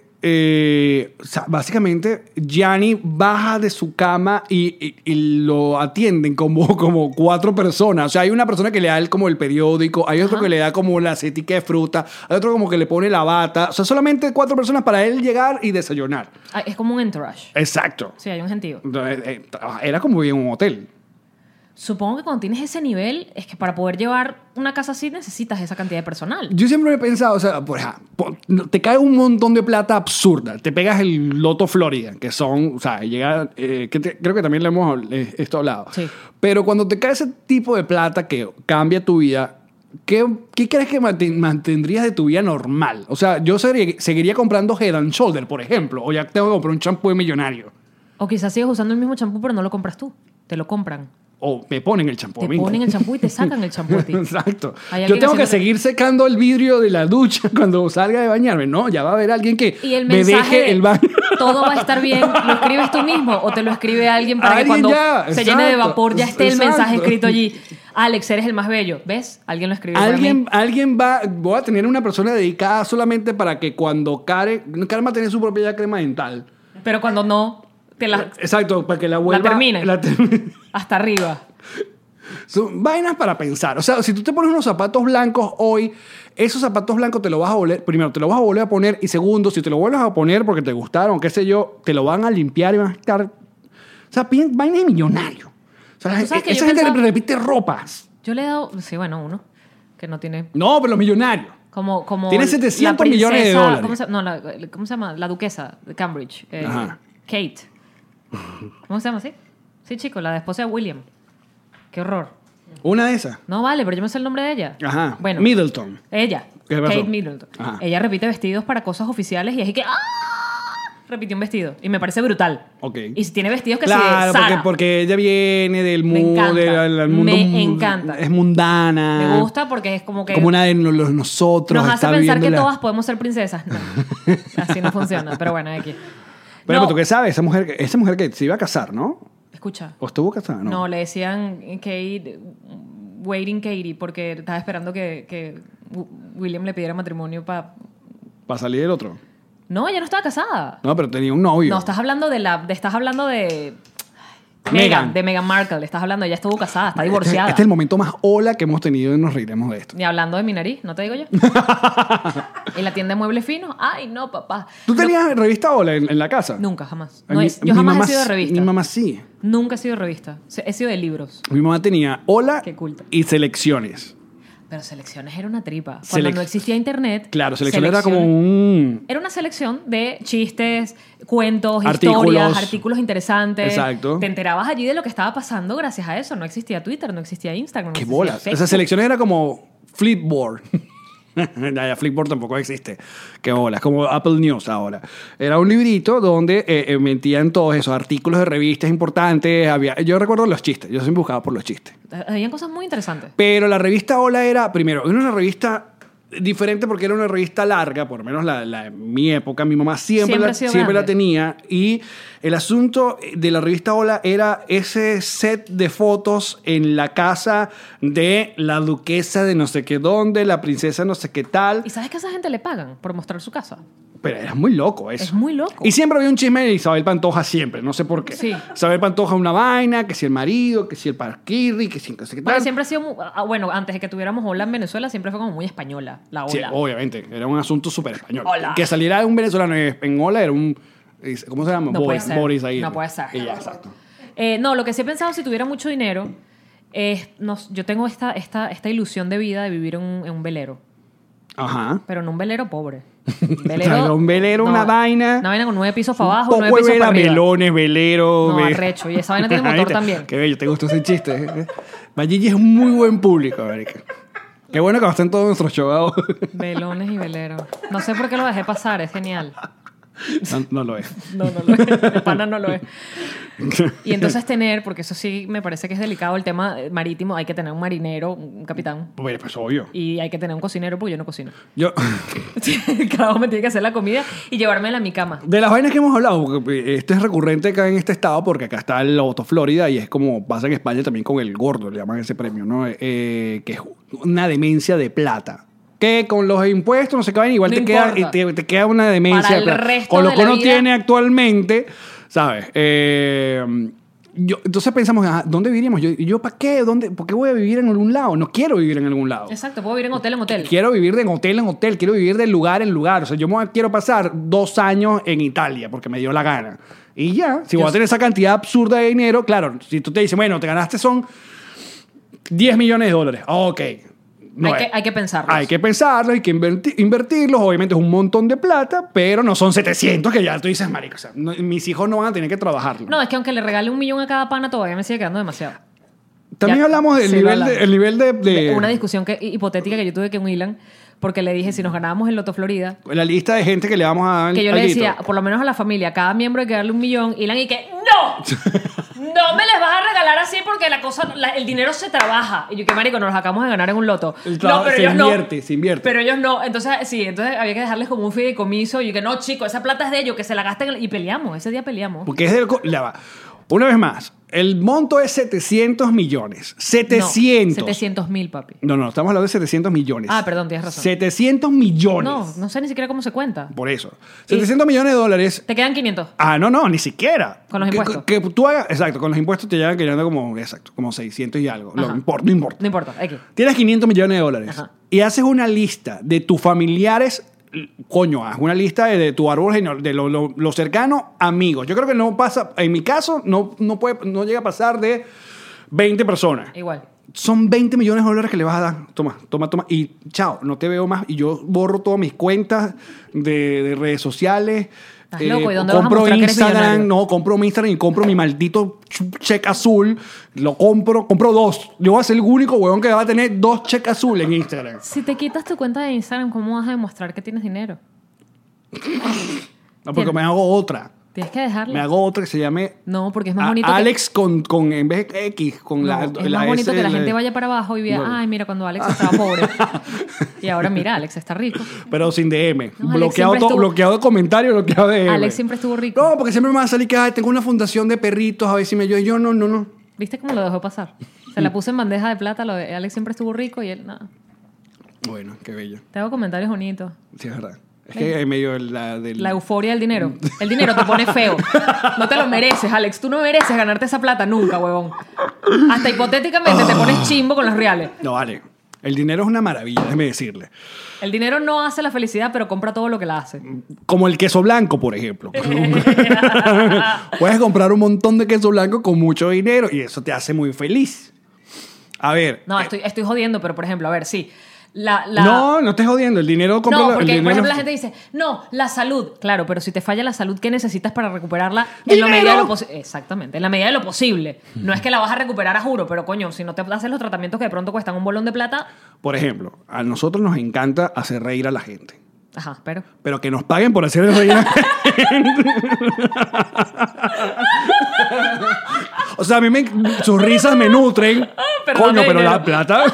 o sea, básicamente Gianni baja de su cama y lo atienden como 4 personas. O sea, hay una persona que le da como el periódico, hay otro que le da como la acetica de fruta, hay otro como que le pone la bata. O sea, solamente 4 personas para él llegar y desayunar. Ah, es como un entourage. Exacto. Sí, hay un gentío. Entonces, era como vivir en un hotel. Supongo que cuando tienes ese nivel, es que para poder llevar una casa así necesitas esa cantidad de personal. Yo siempre he pensado, o sea, te cae un montón de plata absurda. Te pegas el Loto Florida, que son, o sea, llega, creo que también le hemos esto hablado. Sí. Pero cuando te cae ese tipo de plata que cambia tu vida, ¿qué crees que mantendrías de tu vida normal? O sea, yo seguiría comprando Head and Shoulder, por ejemplo, o ya tengo que comprar un champú de millonario. O quizás sigues usando el mismo champú, pero no lo compras tú. Te lo compran. O me ponen el champú. Te ponen el champú y te sacan el champú a ti. Exacto. Hay Yo alguien tengo que haciendo- seguir secando el vidrio de la ducha cuando salga de bañarme. No, ya va a haber alguien que Y el me mensaje deje de el baño. todo va a estar bien, ¿lo escribes tú mismo o te lo escribe alguien para que Alguien cuando ya, se llene de exacto, vapor ya esté el exacto. mensaje escrito allí? Alex, eres el más bello. ¿Ves? Alguien lo escribió para mí. Alguien voy a tener una persona dedicada solamente para que cuando Karen va a tener su propia crema dental. Pero cuando no, te la Exacto, para que la vuelva. termine. la termine. hasta arriba. Son vainas para pensar. O sea, si tú te pones unos zapatos blancos hoy, esos zapatos blancos te los vas a volver, primero, te los vas a volver a poner, y segundo, si te los vuelves a poner porque te gustaron, qué sé yo, te lo van a limpiar y van a estar... O sea, vainas de millonario. O sea, ¿Tú sabes que esa yo gente pensaba- repite ropas. Yo le he dado, sí, bueno, uno que no tiene No, pero los millonarios. como Tiene la 700 millones de dólares. ¿Cómo se llama? La duquesa de Cambridge. Ajá. Kate. ¿Cómo se llama así? Sí, chico, la esposa de William. Qué horror. Una de esas. No vale, pero yo me sé el nombre de ella. Ajá. Bueno. Middleton. Ella. ¿Qué pasó? Kate Middleton. Ajá. Ella repite vestidos para cosas oficiales y es que ¡ah! Repitió un vestido. Y me parece brutal. Ok. Y si tiene vestidos que Claro, sí de Zara. porque ella viene del Me mundo, encanta. del mundo. Me encanta. Es mundana. Me gusta porque es como que... Como una de nosotros. nos hace está pensar que viviendo la- todas podemos ser princesas. No. Así no funciona. Pero bueno, aquí. Pero No. ¿tú qué sabes? Esa mujer que se iba a casar, ¿no? Escucha. ¿O estuvo casada? No, le decían Kate, waiting Katie, porque estaba esperando que William le pidiera matrimonio para... Para salir del otro. No, ella no estaba casada. No, pero tenía un novio. No, estás hablando de Meghan. de Meghan Markle. Estás hablando, ella estuvo casada, está divorciada. Este es el momento más hola que hemos tenido y nos reiremos de esto. Ni hablando de mi nariz, ¿no te digo yo? ¿Y la tienda de muebles finos? Ay, no, papá. ¿Tú tenías revista Hola en la casa? Nunca, jamás. Mi Yo jamás mamá he sido de revista. Mi mamá sí. Nunca he sido de revista. He sido de libros. Mi mamá tenía Hola Qué culta. y Selecciones. Pero Selecciones era una tripa. Cuando no existía internet... Claro, Selecciones era como un... Era una selección de chistes, cuentos, Artículos. historias, artículos interesantes. Exacto. Te enterabas allí de lo que estaba pasando gracias a eso. No existía Twitter, no existía Instagram. No ¡Qué existía bolas! Facebook. Esas Selecciones era como Flipboard. Ya Flipboard tampoco existe. ¡Qué bolas! Como Apple News ahora. Era un librito donde metían todos esos artículos de revistas importantes. Yo recuerdo los chistes. Yo siempre buscaba por los chistes. Habían cosas muy interesantes. Pero la revista Hola era, primero, era una revista diferente porque era una revista larga, por lo menos la mi época. Mi mamá siempre la tenía. Y el asunto de la revista Hola era ese set de fotos en la casa de la duquesa de no sé qué dónde, la princesa no sé qué tal. ¿Y sabes que a esa gente le pagan por mostrar su casa? Pero era muy loco eso. Es muy loco. Y siempre había un chisme de Isabel Pantoja siempre, no sé por qué. Sí. Isabel Pantoja una vaina, que si el marido, que si el parquirri, que si no sé qué Porque tal. siempre ha sido... bueno, antes de que tuviéramos Hola en Venezuela, siempre fue como muy española, la Hola. Sí, obviamente, era un asunto súper español. Hola. Que saliera un venezolano en Hola era un... ¿Cómo se llama? No puede ser. Boris ahí. No puede ser. Y ya, exacto. No, lo que sí he pensado, si tuviera mucho dinero, es... yo tengo esta ilusión de vida de vivir en un velero. Ajá. Pero no un velero pobre. Claro, un velero, una vaina. Una vaina con 9 pisos para abajo, Un 9 poco pisos de para arriba. melones, velero. No, arrecho. Y esa vaina tiene motor también. Qué bello, te gustó ese chiste. Valligi es un muy buen público, América. Qué bueno que va a estar en todos nuestros shows. Velones y veleros. No sé por qué lo dejé pasar, es genial. No lo es. No lo es. De pana no lo es. Y entonces porque eso sí me parece que es delicado el tema marítimo, hay que tener un marinero, un capitán. Pues obvio. Y hay que tener un cocinero porque yo no cocino. Cada uno me tiene que hacer la comida y llevármela a mi cama. De las vainas que hemos hablado, porque esto es recurrente acá en este estado, porque acá está el Loto Florida y es como pasa en España también con el gordo, le llaman ese premio, ¿no? Que es una demencia de plata. Que con los impuestos, no sé qué vaina, igual No te queda una demencia para de el plata. resto Con lo de que la uno vida. tiene actualmente, ¿sabes? Entonces pensamos, ¿dónde viviríamos? ¿Yo para qué? ¿Por qué voy a vivir en algún lado? No quiero vivir en algún lado. Exacto, puedo vivir en hotel en hotel. Quiero vivir de hotel en hotel, quiero vivir de lugar en lugar. O sea, quiero pasar 2 años en Italia porque me dio la gana. Y ya, si voy a tener esa cantidad absurda de dinero, claro, si tú te dices, bueno, te ganaste son $10 millones. Ok. Hay que pensarlo. Hay que pensarlo, hay que invertirlos. Obviamente es un montón de plata, pero no son 700 que ya tú dices, marico. O sea, mis hijos no van a tener que trabajarlo. No, es que aunque le regale $1 millón a cada pana, todavía me sigue quedando demasiado. También Ya, hablamos del sí, nivel de una discusión hipotética que yo tuve con Ilan, porque le dije, si nos ganábamos el Loto Florida, la lista de gente que le vamos a dar. que yo le decía, por lo menos a la familia, a cada miembro hay que darle $1 millón, Ilan, y que ¡no! No me les vas a regalar así porque el dinero se trabaja. Y yo, que marico, nos los acabamos de ganar en un loto. No, pero ellos se invierte. Pero ellos no. Entonces había que dejarles como un fideicomiso. Y yo, que no, chico, esa plata es de ellos, que se la gasten. Y peleamos, ese día peleamos. Porque es del... Una vez más, el monto es 700 millones. 700. No, 700.000, papi. No, estamos hablando de 700 millones. Ah, perdón, tienes razón. 700 millones. No sé ni siquiera cómo se cuenta. Por eso. 700 millones de dólares. Te quedan 500. Ah, no, ni siquiera. Con los impuestos. Que tú hagas, exacto, con los impuestos te llegan quedando como 600 y algo. No importa. No importa, X. Tienes 500 millones de dólares. Ajá. Y haces una lista de tus familiares. Coño, haz una lista de tu árbol de lo cercano, amigos. Yo creo que no pasa, en mi caso, no llega a pasar de 20 personas. Igual. Son 20 millones de dólares que le vas a dar. Toma. Y chao, no te veo más. Y yo borro todas mis cuentas de redes sociales. ¿Estás loco? ¿Y dónde vas a mostrar que eres millonario? No, compro mi Instagram y compro mi maldito check azul. Lo compro 2. Yo voy a ser el único huevón que va a tener 2 check azules en Instagram. Si te quitas tu cuenta de Instagram, ¿cómo vas a demostrar que tienes dinero? No, porque me hago otra. Tienes que dejarla. Me hago otra que se llame... No, porque es más bonito Alex con en vez de X, con la... Es más bonito S, que la gente vaya para abajo y vea, No. ay, mira, cuando Alex estaba pobre. Y ahora mira, Alex está rico. Pero sin DM. No, Alex bloqueado siempre estuvo- bloqueado de comentarios, bloqueado de DM. Alex siempre estuvo rico. No, porque siempre me va a salir que tengo una fundación de perritos, a ver si me... Yo no. ¿Viste cómo lo dejó pasar? Se la puse en bandeja de plata, lo de Alex siempre estuvo rico y él nada. Bueno, qué bello. Te hago comentarios bonitos. Sí, es verdad. Es que en medio de La euforia del dinero. El dinero te pone feo. No te lo mereces, Alex. Tú no mereces ganarte esa plata nunca, huevón. Hasta hipotéticamente te pones chimbo con los reales. No, vale. El dinero es una maravilla, déjeme decirle. El dinero no hace la felicidad, pero compra todo lo que la hace. Como el queso blanco, por ejemplo. Puedes comprar un montón de queso blanco con mucho dinero y eso te hace muy feliz. A ver. No, estoy jodiendo, pero por ejemplo, a ver, sí. No estés jodiendo. El dinero compra No, porque, el dinero... por ejemplo, la gente dice, no, la salud. Claro, pero si te falla la salud, ¿qué necesitas para recuperarla? En la medida de lo posible. Exactamente, en la medida de lo posible. No es que la vas a recuperar a juro, pero coño, si no te haces los tratamientos que de pronto cuestan un bolón de plata... Por ejemplo, a nosotros nos encanta hacer reír a la gente. Ajá, pero... Pero que nos paguen por hacer reír a la gente. O sea, a mí sus risas me nutren. Coño, pero dinero. la plata...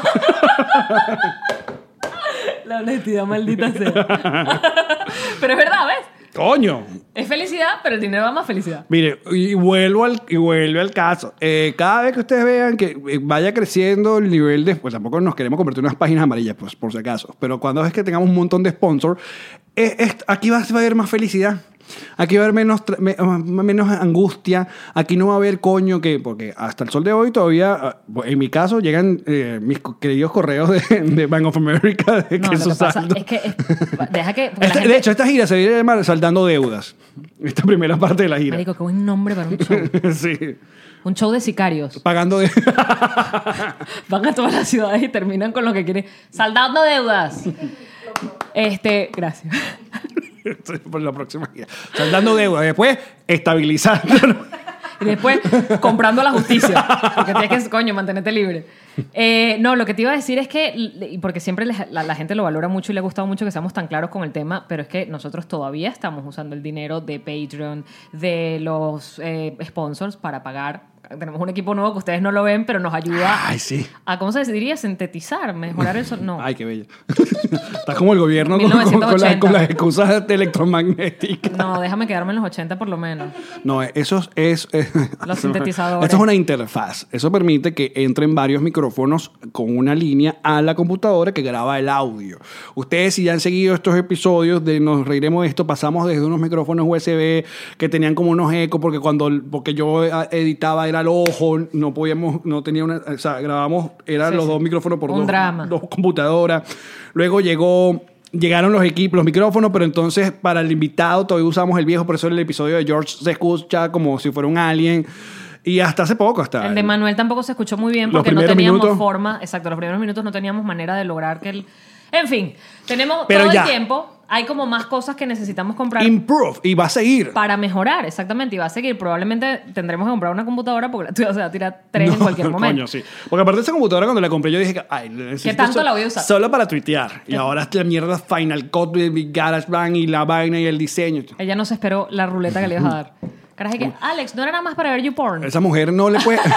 La honestidad maldita sea. Pero es verdad, ¿ves? Coño. Es felicidad, pero el dinero da más felicidad. Mire, y vuelve al caso. Cada vez que ustedes vean que vaya creciendo el nivel de... Pues tampoco nos queremos convertir en unas páginas amarillas, pues, por si acaso. Pero cuando es que tengamos un montón de sponsors, aquí va a haber más felicidad. Aquí va a haber menos angustia. Aquí no va a haber coño que... Porque hasta el sol de hoy todavía, en mi caso, llegan mis queridos correos de Bank of America. De No, que lo su que pasa saldo... es que... deja que... porque la gente- De hecho, esta gira se viene a llamar Saldando Deudas. Esta primera parte de la gira. Marico, qué buen nombre para un show. Sí. Un show de sicarios. Pagando de... Van a todas las ciudades y terminan con lo que quieren. Saldando deudas. Gracias. Por la próxima gira. Saldando deudas. Después, estabilizando. Y después, comprando la justicia. Porque tienes que, coño, mantenerte libre. No, lo que te iba a decir es que, y porque siempre la gente lo valora mucho y le ha gustado mucho que seamos tan claros con el tema, pero es que nosotros todavía estamos usando el dinero de Patreon, de los sponsors para pagar. Tenemos un equipo nuevo que ustedes no lo ven, pero nos ayuda Ay, sí. a, ¿cómo se diría? Sintetizar, mejorar el sonido. No. Ay, qué bello. Estás como el gobierno con 1980. con las excusas electromagnéticas. No, déjame quedarme en los 80 por lo menos. No, eso es... Los sintetizadores. Esto es una interfaz. Eso permite que entren varios micrófonos con una línea a la computadora que graba el audio. Ustedes, si ya han seguido estos episodios de Nos Reiremos de Esto, pasamos desde unos micrófonos USB que tenían como unos ecos porque yo editaba era el ojo, no tenía una... O sea, grabamos, eran los dos micrófonos por Un drama. dos computadoras. Luego llegaron los micrófonos, pero entonces para el invitado todavía usamos el viejo, por eso el episodio de George se escucha como si fuera un alien. Y hasta hace poco, El de Manuel tampoco se escuchó muy bien porque no teníamos forma. Exacto, los primeros minutos no teníamos manera de lograr que En fin, tenemos pero todo ya. el tiempo. Hay como más cosas que necesitamos comprar. Improve. Y va a seguir. Para mejorar, exactamente. Y va a seguir. Probablemente tendremos que comprar una computadora porque la tuya se va a tirar 3 en cualquier momento. Coño, sí. Porque aparte de esa computadora, cuando la compré, yo dije, ay, necesito ¿Qué tanto la voy a usar? Solo para tuitear. Y ahora es la mierda Final Cut, GarageBand y la vaina y el diseño. Ella no se esperó la ruleta que le ibas a dar. Carajo, que Alex, no era nada más para ver YouPorn. Esa mujer no le puede...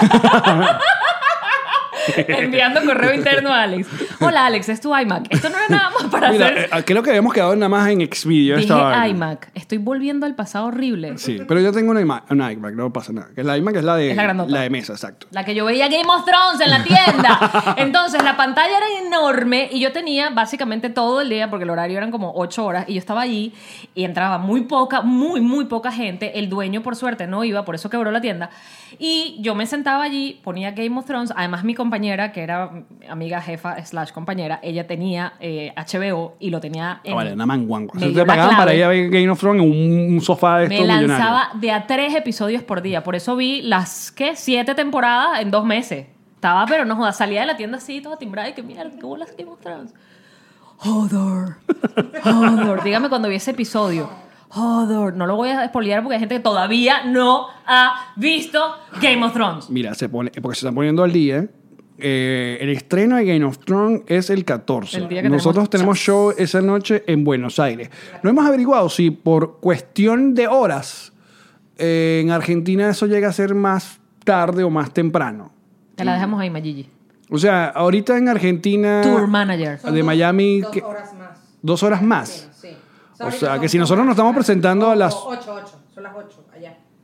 Enviando correo interno a Alex. Hola, Alex, es tu iMac. Esto no era nada más para Mira, hacer... creo que habíamos quedado nada más en Xvideo. Dije esta vaina. iMac. Estoy volviendo al pasado horrible. Sí, pero yo tengo una iMac, no pasa nada. Que la iMac es la de... Es la grandota. La de mesa, exacto. La que yo veía Game of Thrones en la tienda. Entonces, la pantalla era enorme y yo tenía básicamente todo el día, porque el horario eran como 8 horas, y yo estaba allí y entraba muy poca gente. El dueño, por suerte, no iba, por eso quebró la tienda. Y yo me sentaba allí, ponía Game of Thrones. Además, mi compañera, que era amiga, jefa, / compañera, ella tenía HBO y lo tenía en... Vale, una manguango. me Te dio la pagaban para clave. ir a ver Game of Thrones en un sofá de Me estos millonarios. lanzaba de a 3 episodios por día. Por eso vi las, 7 temporadas en 2 meses. Estaba, pero no jodas, salía de la tienda así, toda timbrada, y que mira, qué bolas Game of Thrones. Hodor. Dígame cuando vi ese episodio. Hodor. No lo voy a spoilear porque hay gente que todavía no ha visto Game of Thrones. Mira, porque se están poniendo al día. El estreno de Game of Thrones es el 14. El día que Nosotros tenemos show esa noche en Buenos Aires. No hemos averiguado si por cuestión de horas en Argentina eso llega a ser más tarde o más temprano. Te la dejamos ahí, Mayigi. O sea, ahorita en Argentina... Tour manager. De Miami... 2 horas más. 2 horas más. Sí. O sea, que si nosotros nos estamos presentando a las... 8, son las 8 allá.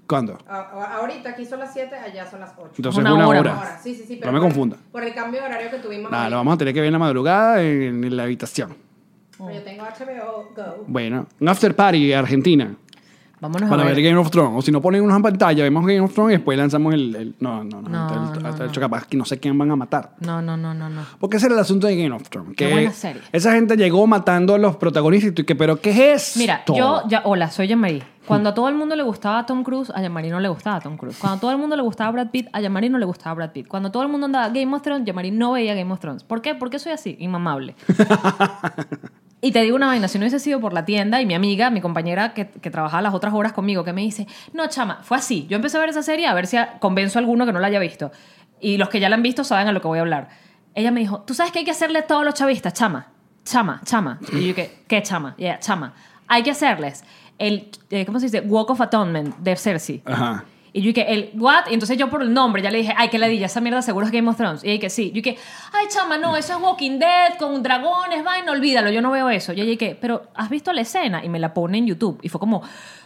¿Cuándo? Ahorita aquí son las 7, allá son las 8. Entonces Una una hora. hora. Sí, No me confunda. Por el cambio de horario que tuvimos. Nada, hoy. lo vamos a tener que ver en la madrugada en la habitación. Pero yo tengo HBO Go. Bueno, un after party Argentina. Vámonos Para a ver ver. Game of Thrones. O si no ponen una pantalla, vemos Game of Thrones y después lanzamos el No, hasta el no. hecho capaz que no sé quién van a matar. No. Porque ese era el asunto de Game of Thrones. Qué Que buena serie. esa gente llegó matando a los protagonistas y tú, que, ¿pero qué es esto? Mira, hola, soy Jean-Marie. Cuando a todo el mundo le gustaba a Tom Cruise, a Jean-Marie no le gustaba a Tom Cruise. Cuando a todo el mundo le gustaba a Brad Pitt, a Jean-Marie no le gustaba a Brad Pitt. Cuando todo el mundo andaba Game of Thrones, Jean-Marie no veía Game of Thrones. ¿Por qué? Porque soy así, inmamable. Y te digo una vaina, si no hubiese sido por la tienda y mi amiga, mi compañera que trabajaba las otras horas conmigo, que me dice, no, chama, fue así. Yo empecé a ver esa serie a ver si convenzo a alguno que no la haya visto. Y los que ya la han visto saben a lo que voy a hablar. Ella me dijo, ¿tú sabes qué hay que hacerle a todos los chavistas? Chama. Y yo, ¿qué chama? Yeah, chama. Hay que hacerles el, ¿cómo se dice? Walk of Atonement de Cersei. Ajá. Y yo dije, ¿el what? Y entonces yo por el nombre ya le dije, ay, qué ladilla, esa mierda seguro es Game of Thrones. Y ella dije, sí. Yo dije, ay, chama, no, eso es Walking Dead con dragones, vaina, olvídalo, yo no veo eso. Y ella dije, pero ¿has visto la escena? Y me la pone en YouTube. Y fue como,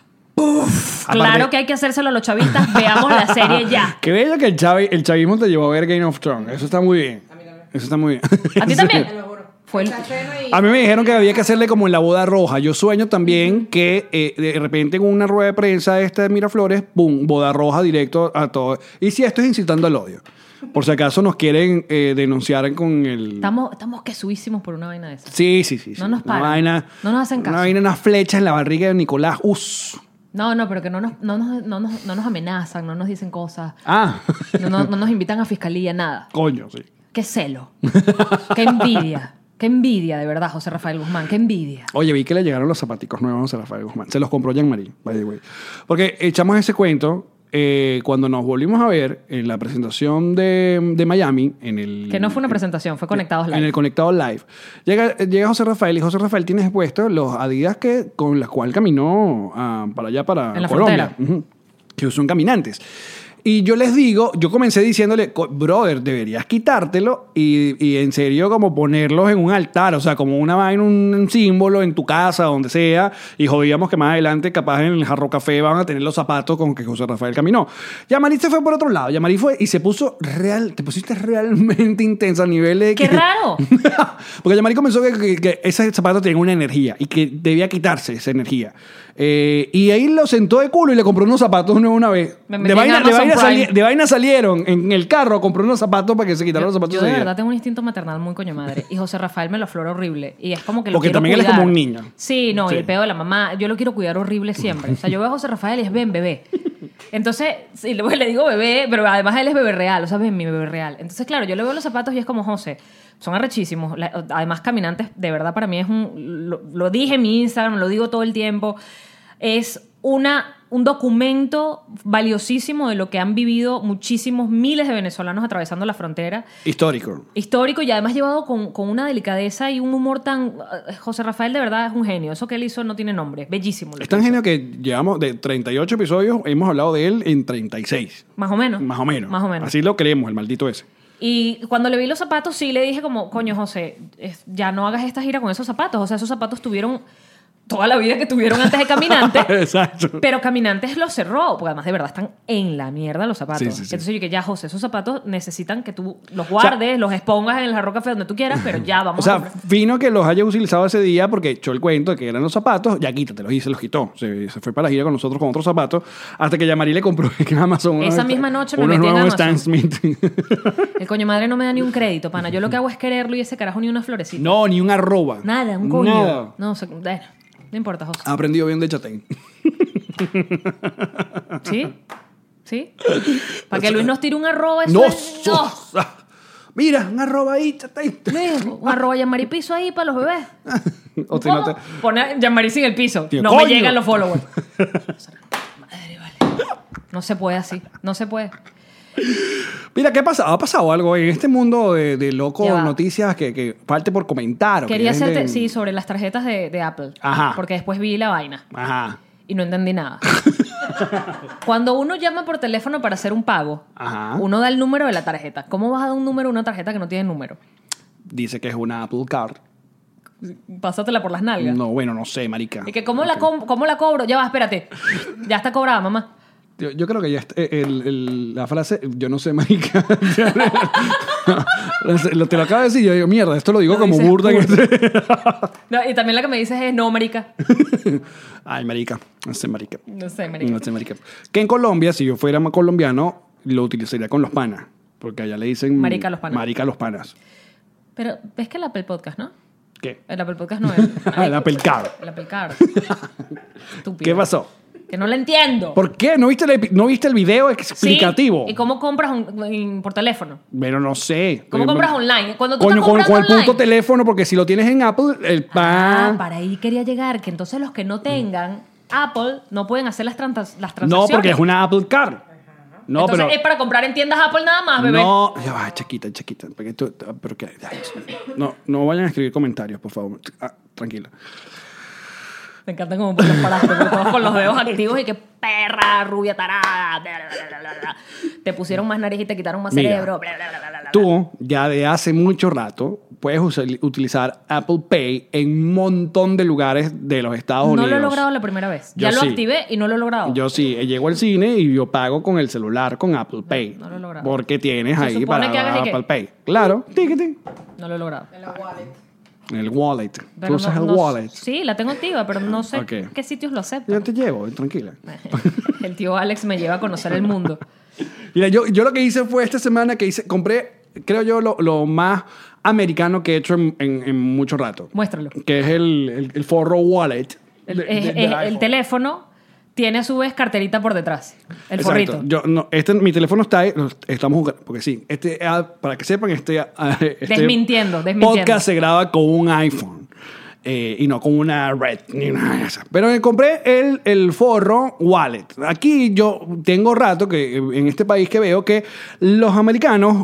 ¡puf! Claro Aparte- que hay que hacérselo a los chavistas, veamos la serie ya. Qué bello que el chavismo te llevó a ver Game of Thrones. Eso está muy bien. Eso está muy bien. ¿A ti también? Te lo juro. Fue el... A mí me dijeron que había que hacerle como en la boda roja. Yo sueño también que de repente en una rueda de prensa esta de Miraflores, ¡pum! Boda roja directo a todo. Y si esto es incitando al odio. Por si acaso nos quieren denunciar con el... Estamos quesuísimos por una vaina de esa. Sí. No nos Una paran. vaina, No nos hacen caso. Una vaina, unas flechas en la barriga de Nicolás. No, pero que no nos amenazan, no nos dicen cosas, Ah. no nos invitan a fiscalía, nada. Coño, sí. Qué celo. Qué envidia. Qué envidia, de verdad, José Rafael Guzmán. Qué envidia. Oye, vi que le llegaron los zapaticos nuevos a Rafael Guzmán. Se los compró Jean-Marie, by the way. Porque echamos ese cuento cuando nos volvimos a ver en la presentación de Miami, en el... Que no fue una presentación, fue Conectados Live. En el Conectados Live. Llega José Rafael y José Rafael tiene puestos los Adidas con los cuales caminó para allá, para En la Colombia. frontera. Ujú. Que son caminantes. Y yo les digo, yo comencé diciéndole, brother, deberías quitártelo y en serio como ponerlos en un altar, o sea, como una vaina, un símbolo en tu casa, donde sea, y jodíamos que más adelante capaz en el Jarro Café van a tener los zapatos con que José Rafael caminó. Yamari se fue por otro lado, Yamari fue y se puso te pusiste realmente intensa a nivel de ¡Qué raro! Porque Yamari comenzó que ese zapato tenía una energía y que debía quitarse esa energía. Y ahí lo sentó de culo y le compró unos zapatos nuevos una vez. Me metí en Amazon Prime. De vaina salieron en el carro, compró unos zapatos para que se quitaran los zapatos. Yo de enseguida. verdad tengo un instinto maternal muy coño madre. Y José Rafael me lo aflora horrible. Y es como que lo Porque quiero también él es cuidar. como un niño. Sí, no, Sí. y el pedo de la mamá. Yo lo quiero cuidar horrible siempre. O sea, yo veo a José Rafael y es ven, bebé. Entonces, sí, le digo bebé, pero además él es bebé real. O sea, ven mi bebé real. Entonces, claro, yo le veo los zapatos y es como José. Son arrechísimos. Además, caminantes, de verdad, para mí es lo dije en mi Instagram, lo digo todo el tiempo. Es un documento valiosísimo de lo que han vivido muchísimos miles de venezolanos atravesando la frontera. Histórico. Histórico y además llevado con una delicadeza y un humor tan... José Rafael de verdad es un genio. Eso que él hizo no tiene nombre. Bellísimo. Es tan genio que llevamos de 38 episodios, hemos hablado de él en 36. Más o menos. Más o menos. Más o menos. Así lo creemos, el maldito ese. Y cuando le vi los zapatos, sí le dije como, coño, José, ya no hagas esta gira con esos zapatos. O sea, esos zapatos tuvieron toda la vida que tuvieron antes de Caminante. Exacto. Pero Caminantes los cerró, porque además de verdad están en la mierda los zapatos. Sí, sí, sí. Entonces yo dije, ya, José, esos zapatos necesitan que tú los guardes, los expongas en el Jarro Café donde tú quieras, pero ya vamos O sea, a comprar. fino que los haya utilizado ese día porque echó el cuento de que eran los zapatos, ya quítatelos y se los quitó. Se fue para la gira con nosotros con otros zapatos hasta que Yamari le compró en Amazon Esa misma noche me unos metí en nuevos Amazon. Stan Smith. El coño madre no me da ni un crédito, pana. Yo lo que hago es quererlo y ese carajo ni una florecita. No, ni un arroba. Nada, un coño. Nada. No, bueno, no importa, José. Ha aprendido bien de Chatén. ¿Sí? ¿Sí? Para que Luis nos tire un arroba, eso No, es... No. Mira, un arroba ahí, Chatén. Luis, un arroba Yamaripiso ahí para los bebés. O si no te- Pone a Yamariz en el piso. Tío, no coño. me llegan los followers. Madre, vale. No se puede así. No se puede. Mira, ¿qué pasa? Ha pasado algo en este mundo de loco Ya va. noticias que falte por comentar. o que Quería la gente- hacerte... Sí, sobre las tarjetas de Apple. Ajá. Porque después vi la vaina. Ajá. Y no entendí nada. Cuando uno llama por teléfono para hacer un pago, Ajá. uno da el número de la tarjeta. ¿Cómo vas a dar un número a una tarjeta que no tiene número? Dice que es una Apple Card. Pásatela por las nalgas. No, bueno, no sé, marica. Y que ¿cómo la cobro? Ya va, espérate. Ya está cobrada, mamá. Yo creo que ya la frase, yo no sé, marica. Te lo acabo de decir, yo digo, mierda, esto lo digo Lo como dices burda. No, y también la que me dices es no, marica. Ay, marica. No sé, marica. No sé, marica. No sé, marica. Que en Colombia, si yo fuera colombiano, lo utilizaría con los panas. Porque allá le dicen... Marica a los panas. Marica a los panas. Pero ves que el Apple Podcast, ¿no? ¿Qué? El Apple Podcast no es. El Apple Card. El Apple Card. Estúpido. ¿Qué pasó? Que no la entiendo. ¿Por qué? ¿No viste el video explicativo? Sí. ¿Y cómo compras por teléfono? Bueno, no sé. ¿Cómo compras online? Cuando tú Con estás comprando el online. punto teléfono, porque si lo tienes en Apple, el pan... Para ahí quería llegar, que entonces los que no tengan Apple no pueden hacer las transacciones. No, porque es una Apple Card. No, entonces pero... es para comprar en tiendas Apple nada más, bebé. No, ya va, chiquita. Porque pero qué, no vayan a escribir comentarios, por favor. Tranquila. Me encanta cómo los paraste, pero todos con los dedos activos y que perra, rubia, tarada. Te pusieron más nariz y te quitaron más Mira, cerebro. Tú, ya de hace mucho rato, puedes utilizar Apple Pay en un montón de lugares de los Estados No Unidos. lo he logrado la primera vez. Yo Ya lo sí. activé y no lo he logrado. Yo sí, llego al cine y yo pago con el celular, con Apple Pay. no lo he logrado. Porque tienes Se ahí supone para que hagas y Apple que- Pay. Claro, tiquete. No lo he logrado. En la wallet. En el wallet. Pero Tú usas no- el no- wallet. Sí, la tengo activa, pero no sé Ok. qué sitios lo Yo aceptan. te llevo, tranquila. El tío Alex me lleva a conocer el mundo. Mira, yo lo que hice fue esta semana que compré, creo yo, lo más americano que he hecho en mucho rato. Muéstralo. Que es el forro wallet. El iPhone. teléfono tiene a su vez carterita por detrás. El Exacto. forrito. Mi teléfono está ahí, estamos jugando, porque sí, para que sepan, este Desmintiendo. podcast se graba con un iPhone y no con una Red ni nada de eso. Pero me compré el forro wallet. Aquí yo tengo rato que en este país que veo que los americanos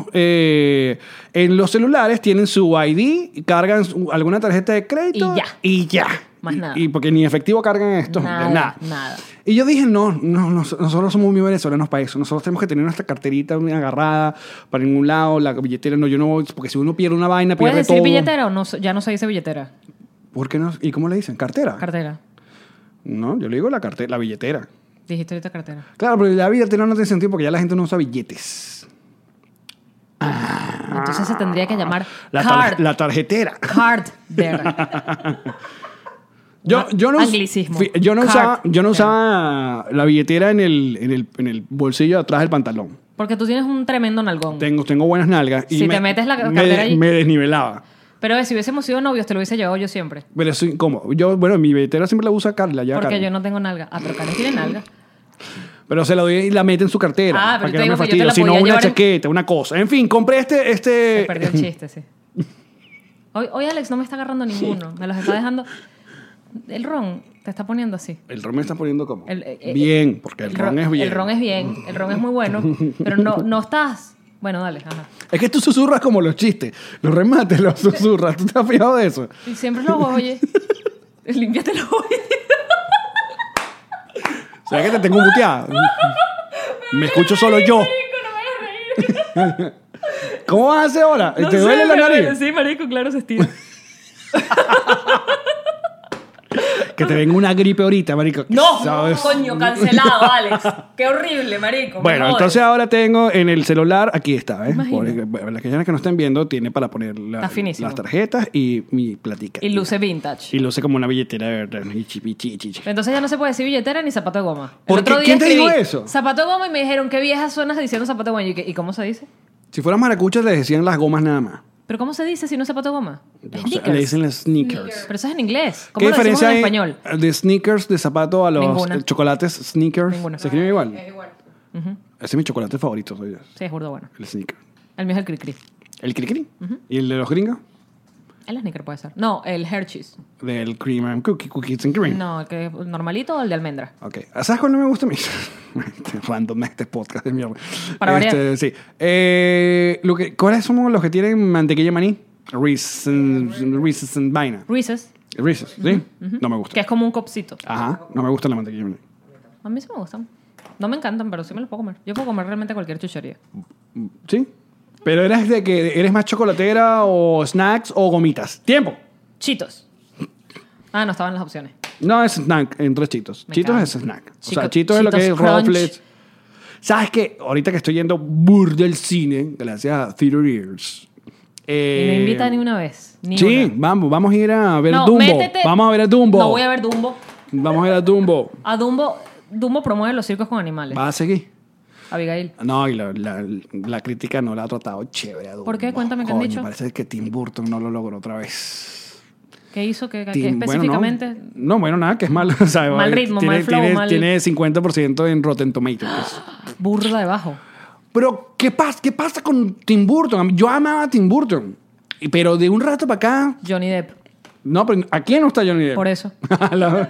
en los celulares tienen su ID, cargan alguna tarjeta de crédito y ya. Más nada. Y porque ni efectivo cargan esto, Nada. Y yo dije, no, nosotros somos muy venezolanos para eso. Nosotros tenemos que tener nuestra carterita agarrada para ningún lado, la billetera. No, yo no, porque si uno pierde una vaina, ¿Puedes pierde decir todo. billetera o no? Ya no se dice billetera. ¿Por qué no? ¿Y cómo le dicen? ¿Cartera? Cartera. No, yo le digo la billetera. Dijiste ahorita cartera. Claro, pero la billetera no tiene sentido porque ya la gente no usa billetes. Entonces se tendría que llamar La tarjetera. Cardera. Yo no, Anglicismo. yo no Card. usaba la billetera en el bolsillo de atrás del pantalón. Porque tú tienes un tremendo nalgón. Tengo buenas nalgas. Y Si te metes la cartera allí. me desnivelaba. Pero si hubiésemos sido novios, te lo hubiese llevado yo siempre. Pero eso es incómodo. Mi billetera siempre la usa Carla. Ya Porque Carla. yo no tengo nalga. Ah, pero Karen tiene nalga. Pero se la doy y la mete en su cartera. Ah, para pero que te no me digo que yo te fastidie. la Si no, podía una llevar en- chaqueta, una cosa. En fin, compré Se este... perdió el chiste, sí. Hoy Alex no me está agarrando ninguno. Me los está dejando... El ron te está poniendo así. El ron me está poniendo como... El- bien, porque el ron es bien. El ron es bien. El ron es muy bueno. Pero no estás... Bueno, dale. Ajá. Es que tú susurras como los chistes. Los remates los susurras. ¿Tú te has fijado de eso? Y siempre los oyes. Límpiate los oyes. ¿Sabes que te tengo muteada? Me escucho solo yo. ¿Cómo vas a hacer ahora? No ¿Te sé, duele la pero- nariz? Sí, marico, claro, se estira. Que te venga una gripe ahorita, marico. No, ¿Sabes? coño, cancelado, Alex. Qué horrible, marico. me Bueno, jodes. entonces ahora tengo en el celular, aquí está, ¿ves? Imagina. Porque, bueno, las que no estén viendo, tiene para poner Está finísimo. las tarjetas y mi platica. Y luce vintage. Y luce como una billetera de verdad. Y chichi. Entonces ya no se puede decir billetera ni zapato de goma. El ¿Por otro qué? día ¿Quién te dijo escribí, eso? Zapato de goma y me dijeron, qué vieja suenas diciendo zapato de goma. ¿Y cómo se dice? Si fueran maracuchas, les decían las gomas nada más. ¿Pero cómo se dice si no es zapato de goma? O sea, Sneakers. le dicen las sneakers. Pero eso es en inglés. ¿Cómo ¿Qué lo decimos diferencia en hay español? de sneakers de zapato a los Ninguna. chocolates sneakers? Ninguna. ¿Se escribe igual? Es igual. Ese es mi chocolate favorito, soy yo. Sí, es burdo bueno. El sneaker. El mío es el cri-cri. ¿El cri-cri? ¿Y el de los gringos? El sneaker puede ser. No, el Hershey's. Del cream and cookies and cream. No, el que normalito o el de almendra. Ok. ¿Sabes cuál no me gusta a mí? Random este podcast de mierda. Para variar. Sí. ¿Cuáles son los que tienen mantequilla de maní? Reese's and vaina. Reese's, Reese's, ¿sí? No me que gusta. es como un copcito. Ajá. No me gusta la mantequilla de maní. A mí sí me gustan. No me encantan, pero sí me los puedo comer. Yo puedo comer realmente cualquier chuchería. ¿Sí? Pero eres de que eres más chocolatera o snacks o gomitas. ¡Tiempo! Chitos. Ah, no estaban las opciones. No, es snack entre chitos. Me Chitos encanta. es snack. O sea, Chico- chitos es lo que es Cheetos Crunch. Ruffles. ¿Sabes qué? Ahorita que estoy yendo burda del cine, gracias a Theater Ears. Y no invita ni una vez. Ni Sí, una. vamos a ir a ver No, Dumbo. métete. Vamos a ver a Dumbo. No voy a ver Dumbo. Vamos a ver a Dumbo. A Dumbo promueve los circos con animales. ¿Vas a seguir? Abigail. No, y la crítica no la ha tratado chévere a Dumbo. ¿Por qué? Cuéntame, ¿qué han Coño, dicho? Parece que Tim Burton no lo logró otra vez. ¿Qué hizo? ¿Qué Tim- específicamente? Bueno, no, bueno, nada, que es malo. O sea, Mal ritmo, tiene, mal flow, tiene, mal- tiene 50% en Rotten Tomatoes. Burda de bajo. Pero, ¿qué pasa con Tim Burton? Yo amaba a Tim Burton. Pero de un rato para acá... Johnny Depp. No, pero ¿a quién no está Johnny Depp? Por eso. La-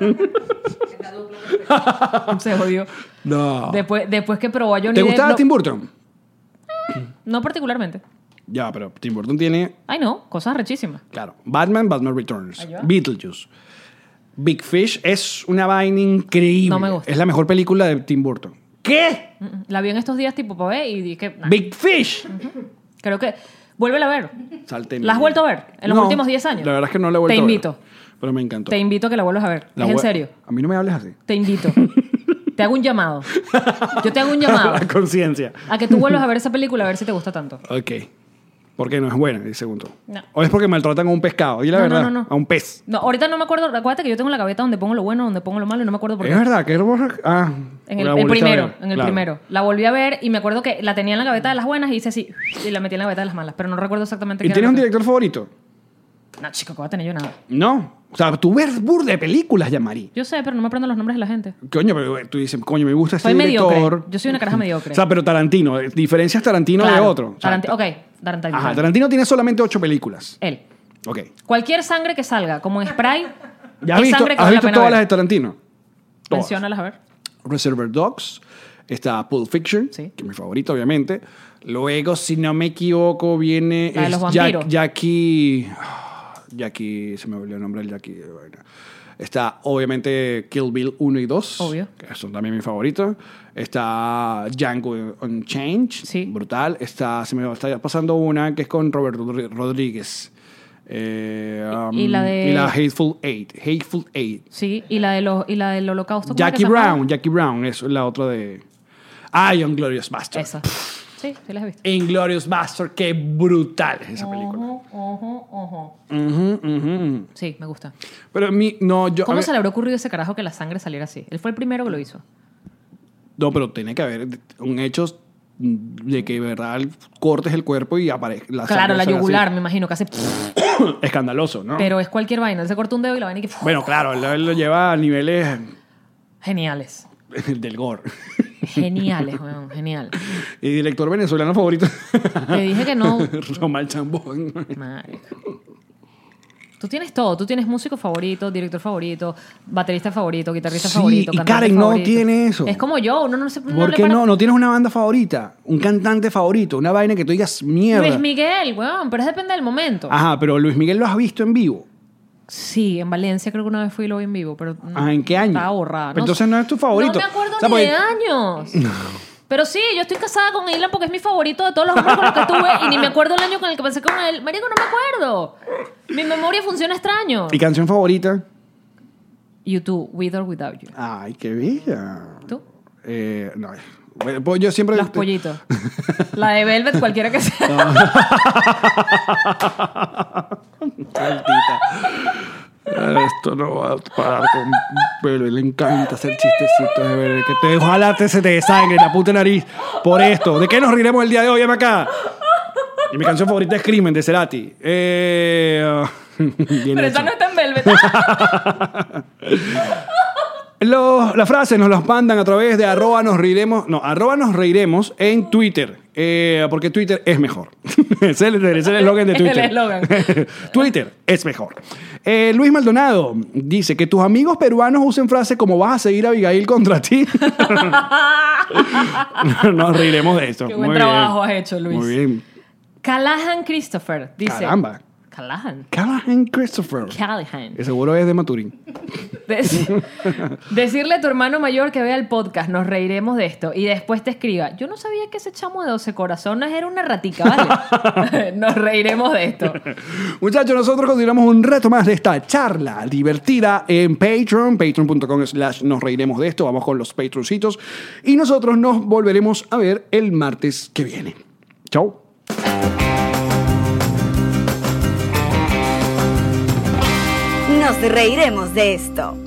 Se jodió. no. Después que probó a Johnny ¿Te Depp. gustaba Tim Burton? No particularmente. Ya, pero Tim Burton tiene... Ay, no. Cosas rechísimas. Claro. Batman Returns. Ahí va. Beetlejuice. Big Fish es una vaina increíble. No me gusta. Es la mejor película de Tim Burton. ¿Qué? La vi en estos días tipo para ver y dije... nah. Big Fish. Creo que... Vuélvela a ver. Salte ¿La has vuelto a ver en los No, últimos 10 años? La verdad es que no la he vuelto Te a ver. invito. Pero me encantó. Te invito a que la vuelvas a ver. La Es en vue- serio. A mí no me hables así. Te invito. Te hago un llamado. Yo te hago un llamado La conciencia. a que tú vuelvas a ver esa película a ver si te gusta tanto. Ok. ¿Por qué no es buena? El segundo. No. O es porque maltratan a un pescado. Y la No, verdad, no. a un pez. No, ahorita no me acuerdo. Acuérdate que yo tengo la gaveta donde pongo lo bueno, donde pongo lo malo y no me acuerdo por qué. Es verdad, que hermosa. Ah. En la el volviste a primero, ver. en el Claro. primero. La volví a ver y me acuerdo que la tenía en la gaveta de las buenas y hice así y la metí en la gaveta de las malas, pero no recuerdo exactamente ¿Y qué tienes era un lo que- director favorito? No, chico, ¿qué voy a tener yo nada? No. O sea, tú ves burda de películas, Yamari. Yo sé, pero no me aprendo los nombres de la gente. Coño, pero tú dices, coño, me gusta este Soy director. mediocre. Yo soy una caraja mediocre. O sea, pero Tarantino. Diferencias Tarantino de Claro. otro. O sea, Ok, Tarantino. Ajá, Tarantino tiene solamente 8 películas. Él. Ok. Cualquier sangre que salga, como en spray, ¿Ya has es visto, sangre que has vale la visto pena todas ver. las de Tarantino? Todas. Menciónalas a ver. Reservoir Dogs. Está Pulp Fiction, Sí. que es mi favorito, obviamente. Luego, si no me equivoco, viene La de los Jack- vampiros. Jackie, se me olvidó el nombre del Jackie. Bueno. Está, obviamente, Kill Bill 1 y 2. Obvio. Que son también mis favoritos. Está Django Unchained. Sí. Brutal. Se me está pasando una que es con Robert Rodríguez. Y la de- Y la Hateful Eight. Hateful Eight. Sí, y la del holocausto. ¿cómo era que Jackie se llamaba? Jackie Brown es la otra de... Ah, Inglourious Bastard. Esa. Sí, sí las he visto. Inglourious Bastard, qué brutal es esa película. Sí, me gusta. Pero a mí, no, yo... a ¿Cómo ver- se le habrá ocurrido a ese carajo que la sangre saliera así? Él fue el primero que lo hizo. No, pero tiene que haber un hecho de que de verdad cortes el cuerpo y aparezca la Claro, sangre la sale yugular, me imagino que hace... así. Escandaloso, ¿no? Pero es cualquier vaina. Él se corta un dedo y la vaina y que... Bueno, claro, él lo lleva a niveles Geniales. del gore. Geniales, weón. Genial. Y director venezolano favorito. Te dije que no. Román Chambón. Marico. Tú tienes todo. Tú tienes músico favorito, director favorito, baterista favorito, guitarrista Sí, favorito, y cantante Karen no favorito. tiene eso. Es como yo. Uno no se... ¿Por qué no? ¿No tienes una banda favorita? ¿Un cantante favorito? Una vaina que tú digas mierda. Luis Miguel, weón. Pero eso depende del momento. Ajá, pero Luis Miguel lo has visto en vivo. Sí, en Valencia creo que una vez fui y lo vi en vivo, pero... Ajá, ¿en qué año? Estaba borrada. Pero entonces no es tu favorito. No me acuerdo O sea, ni porque- de años. Pero sí, yo estoy casada con Ilan porque es mi favorito de todos los hombres con los que estuve y ni me acuerdo el año con el que pasé con él. Marico, no me acuerdo. Mi memoria funciona extraño. ¿Y canción favorita? YouTube, With or Without You. Ay, qué bella. ¿Tú? No. Bueno, pues yo siempre... Los pollitos. La de Velvet, cualquiera que sea. Maldita. Esto no va a parar con... Pero le encanta hacer chistecitos de ver que te ojalá se te desangre la puta nariz por esto. ¿De qué nos riremos el día de hoy? Llama acá. Y mi canción favorita es Crimen, de Cerati. Pero esa no está en Velvet. Las frases nos las mandan a través de @nos reiremos en Twitter. Porque Twitter es mejor. Ese es el eslogan de Es Twitter. el eslogan. Twitter es mejor. Luis Maldonado dice que tus amigos peruanos usen frases como vas a seguir a Abigail contra ti. Nos reiremos de esto. Qué buen Muy trabajo bien. has hecho, Luis. Muy bien. Callahan Christopher dice... Caramba. Callahan. Callahan Christopher. Callahan. Que seguro es de Maturín. Decirle a tu hermano mayor que vea el podcast, nos reiremos de esto. Y después te escriba, yo no sabía que ese chamo de 12 corazones era una ratica, ¿vale? Nos reiremos de esto. Muchachos, nosotros continuamos un reto más de esta charla divertida en Patreon, patreon.com/nos reiremos de esto. Vamos con los patroncitos y nosotros nos volveremos a ver el martes que viene. Chau. Nos reiremos de esto.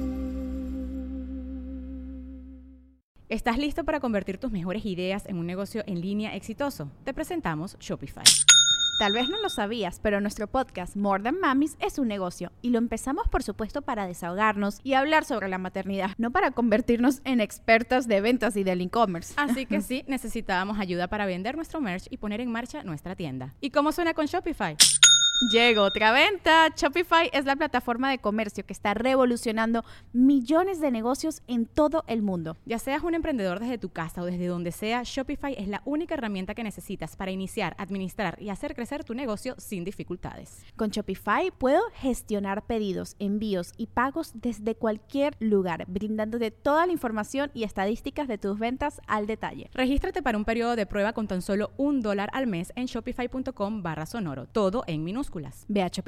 ¿Estás listo para convertir tus mejores ideas en un negocio en línea exitoso? Te presentamos Shopify. Tal vez no lo sabías, pero nuestro podcast More Than Mamis es un negocio y lo empezamos por supuesto para desahogarnos y hablar sobre la maternidad, no para convertirnos en expertas de ventas y del e-commerce. Así que sí, necesitábamos ayuda para vender nuestro merch y poner en marcha nuestra tienda. ¿Y cómo suena con Shopify? Llegó otra venta. Shopify es la plataforma de comercio que está revolucionando millones de negocios en todo el mundo. Ya seas un emprendedor desde tu casa o desde donde sea, Shopify es la única herramienta que necesitas para iniciar, administrar y hacer crecer tu negocio sin dificultades. Con Shopify puedo gestionar pedidos, envíos y pagos desde cualquier lugar, brindándote toda la información y estadísticas de tus ventas al detalle. Regístrate para un periodo de prueba con tan solo $1 al mes en shopify.com/sonoro, todo en minúsculas. Ve a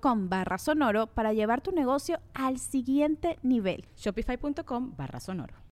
shopify.com/sonoro para llevar tu negocio al siguiente nivel. Shopify.com/sonoro.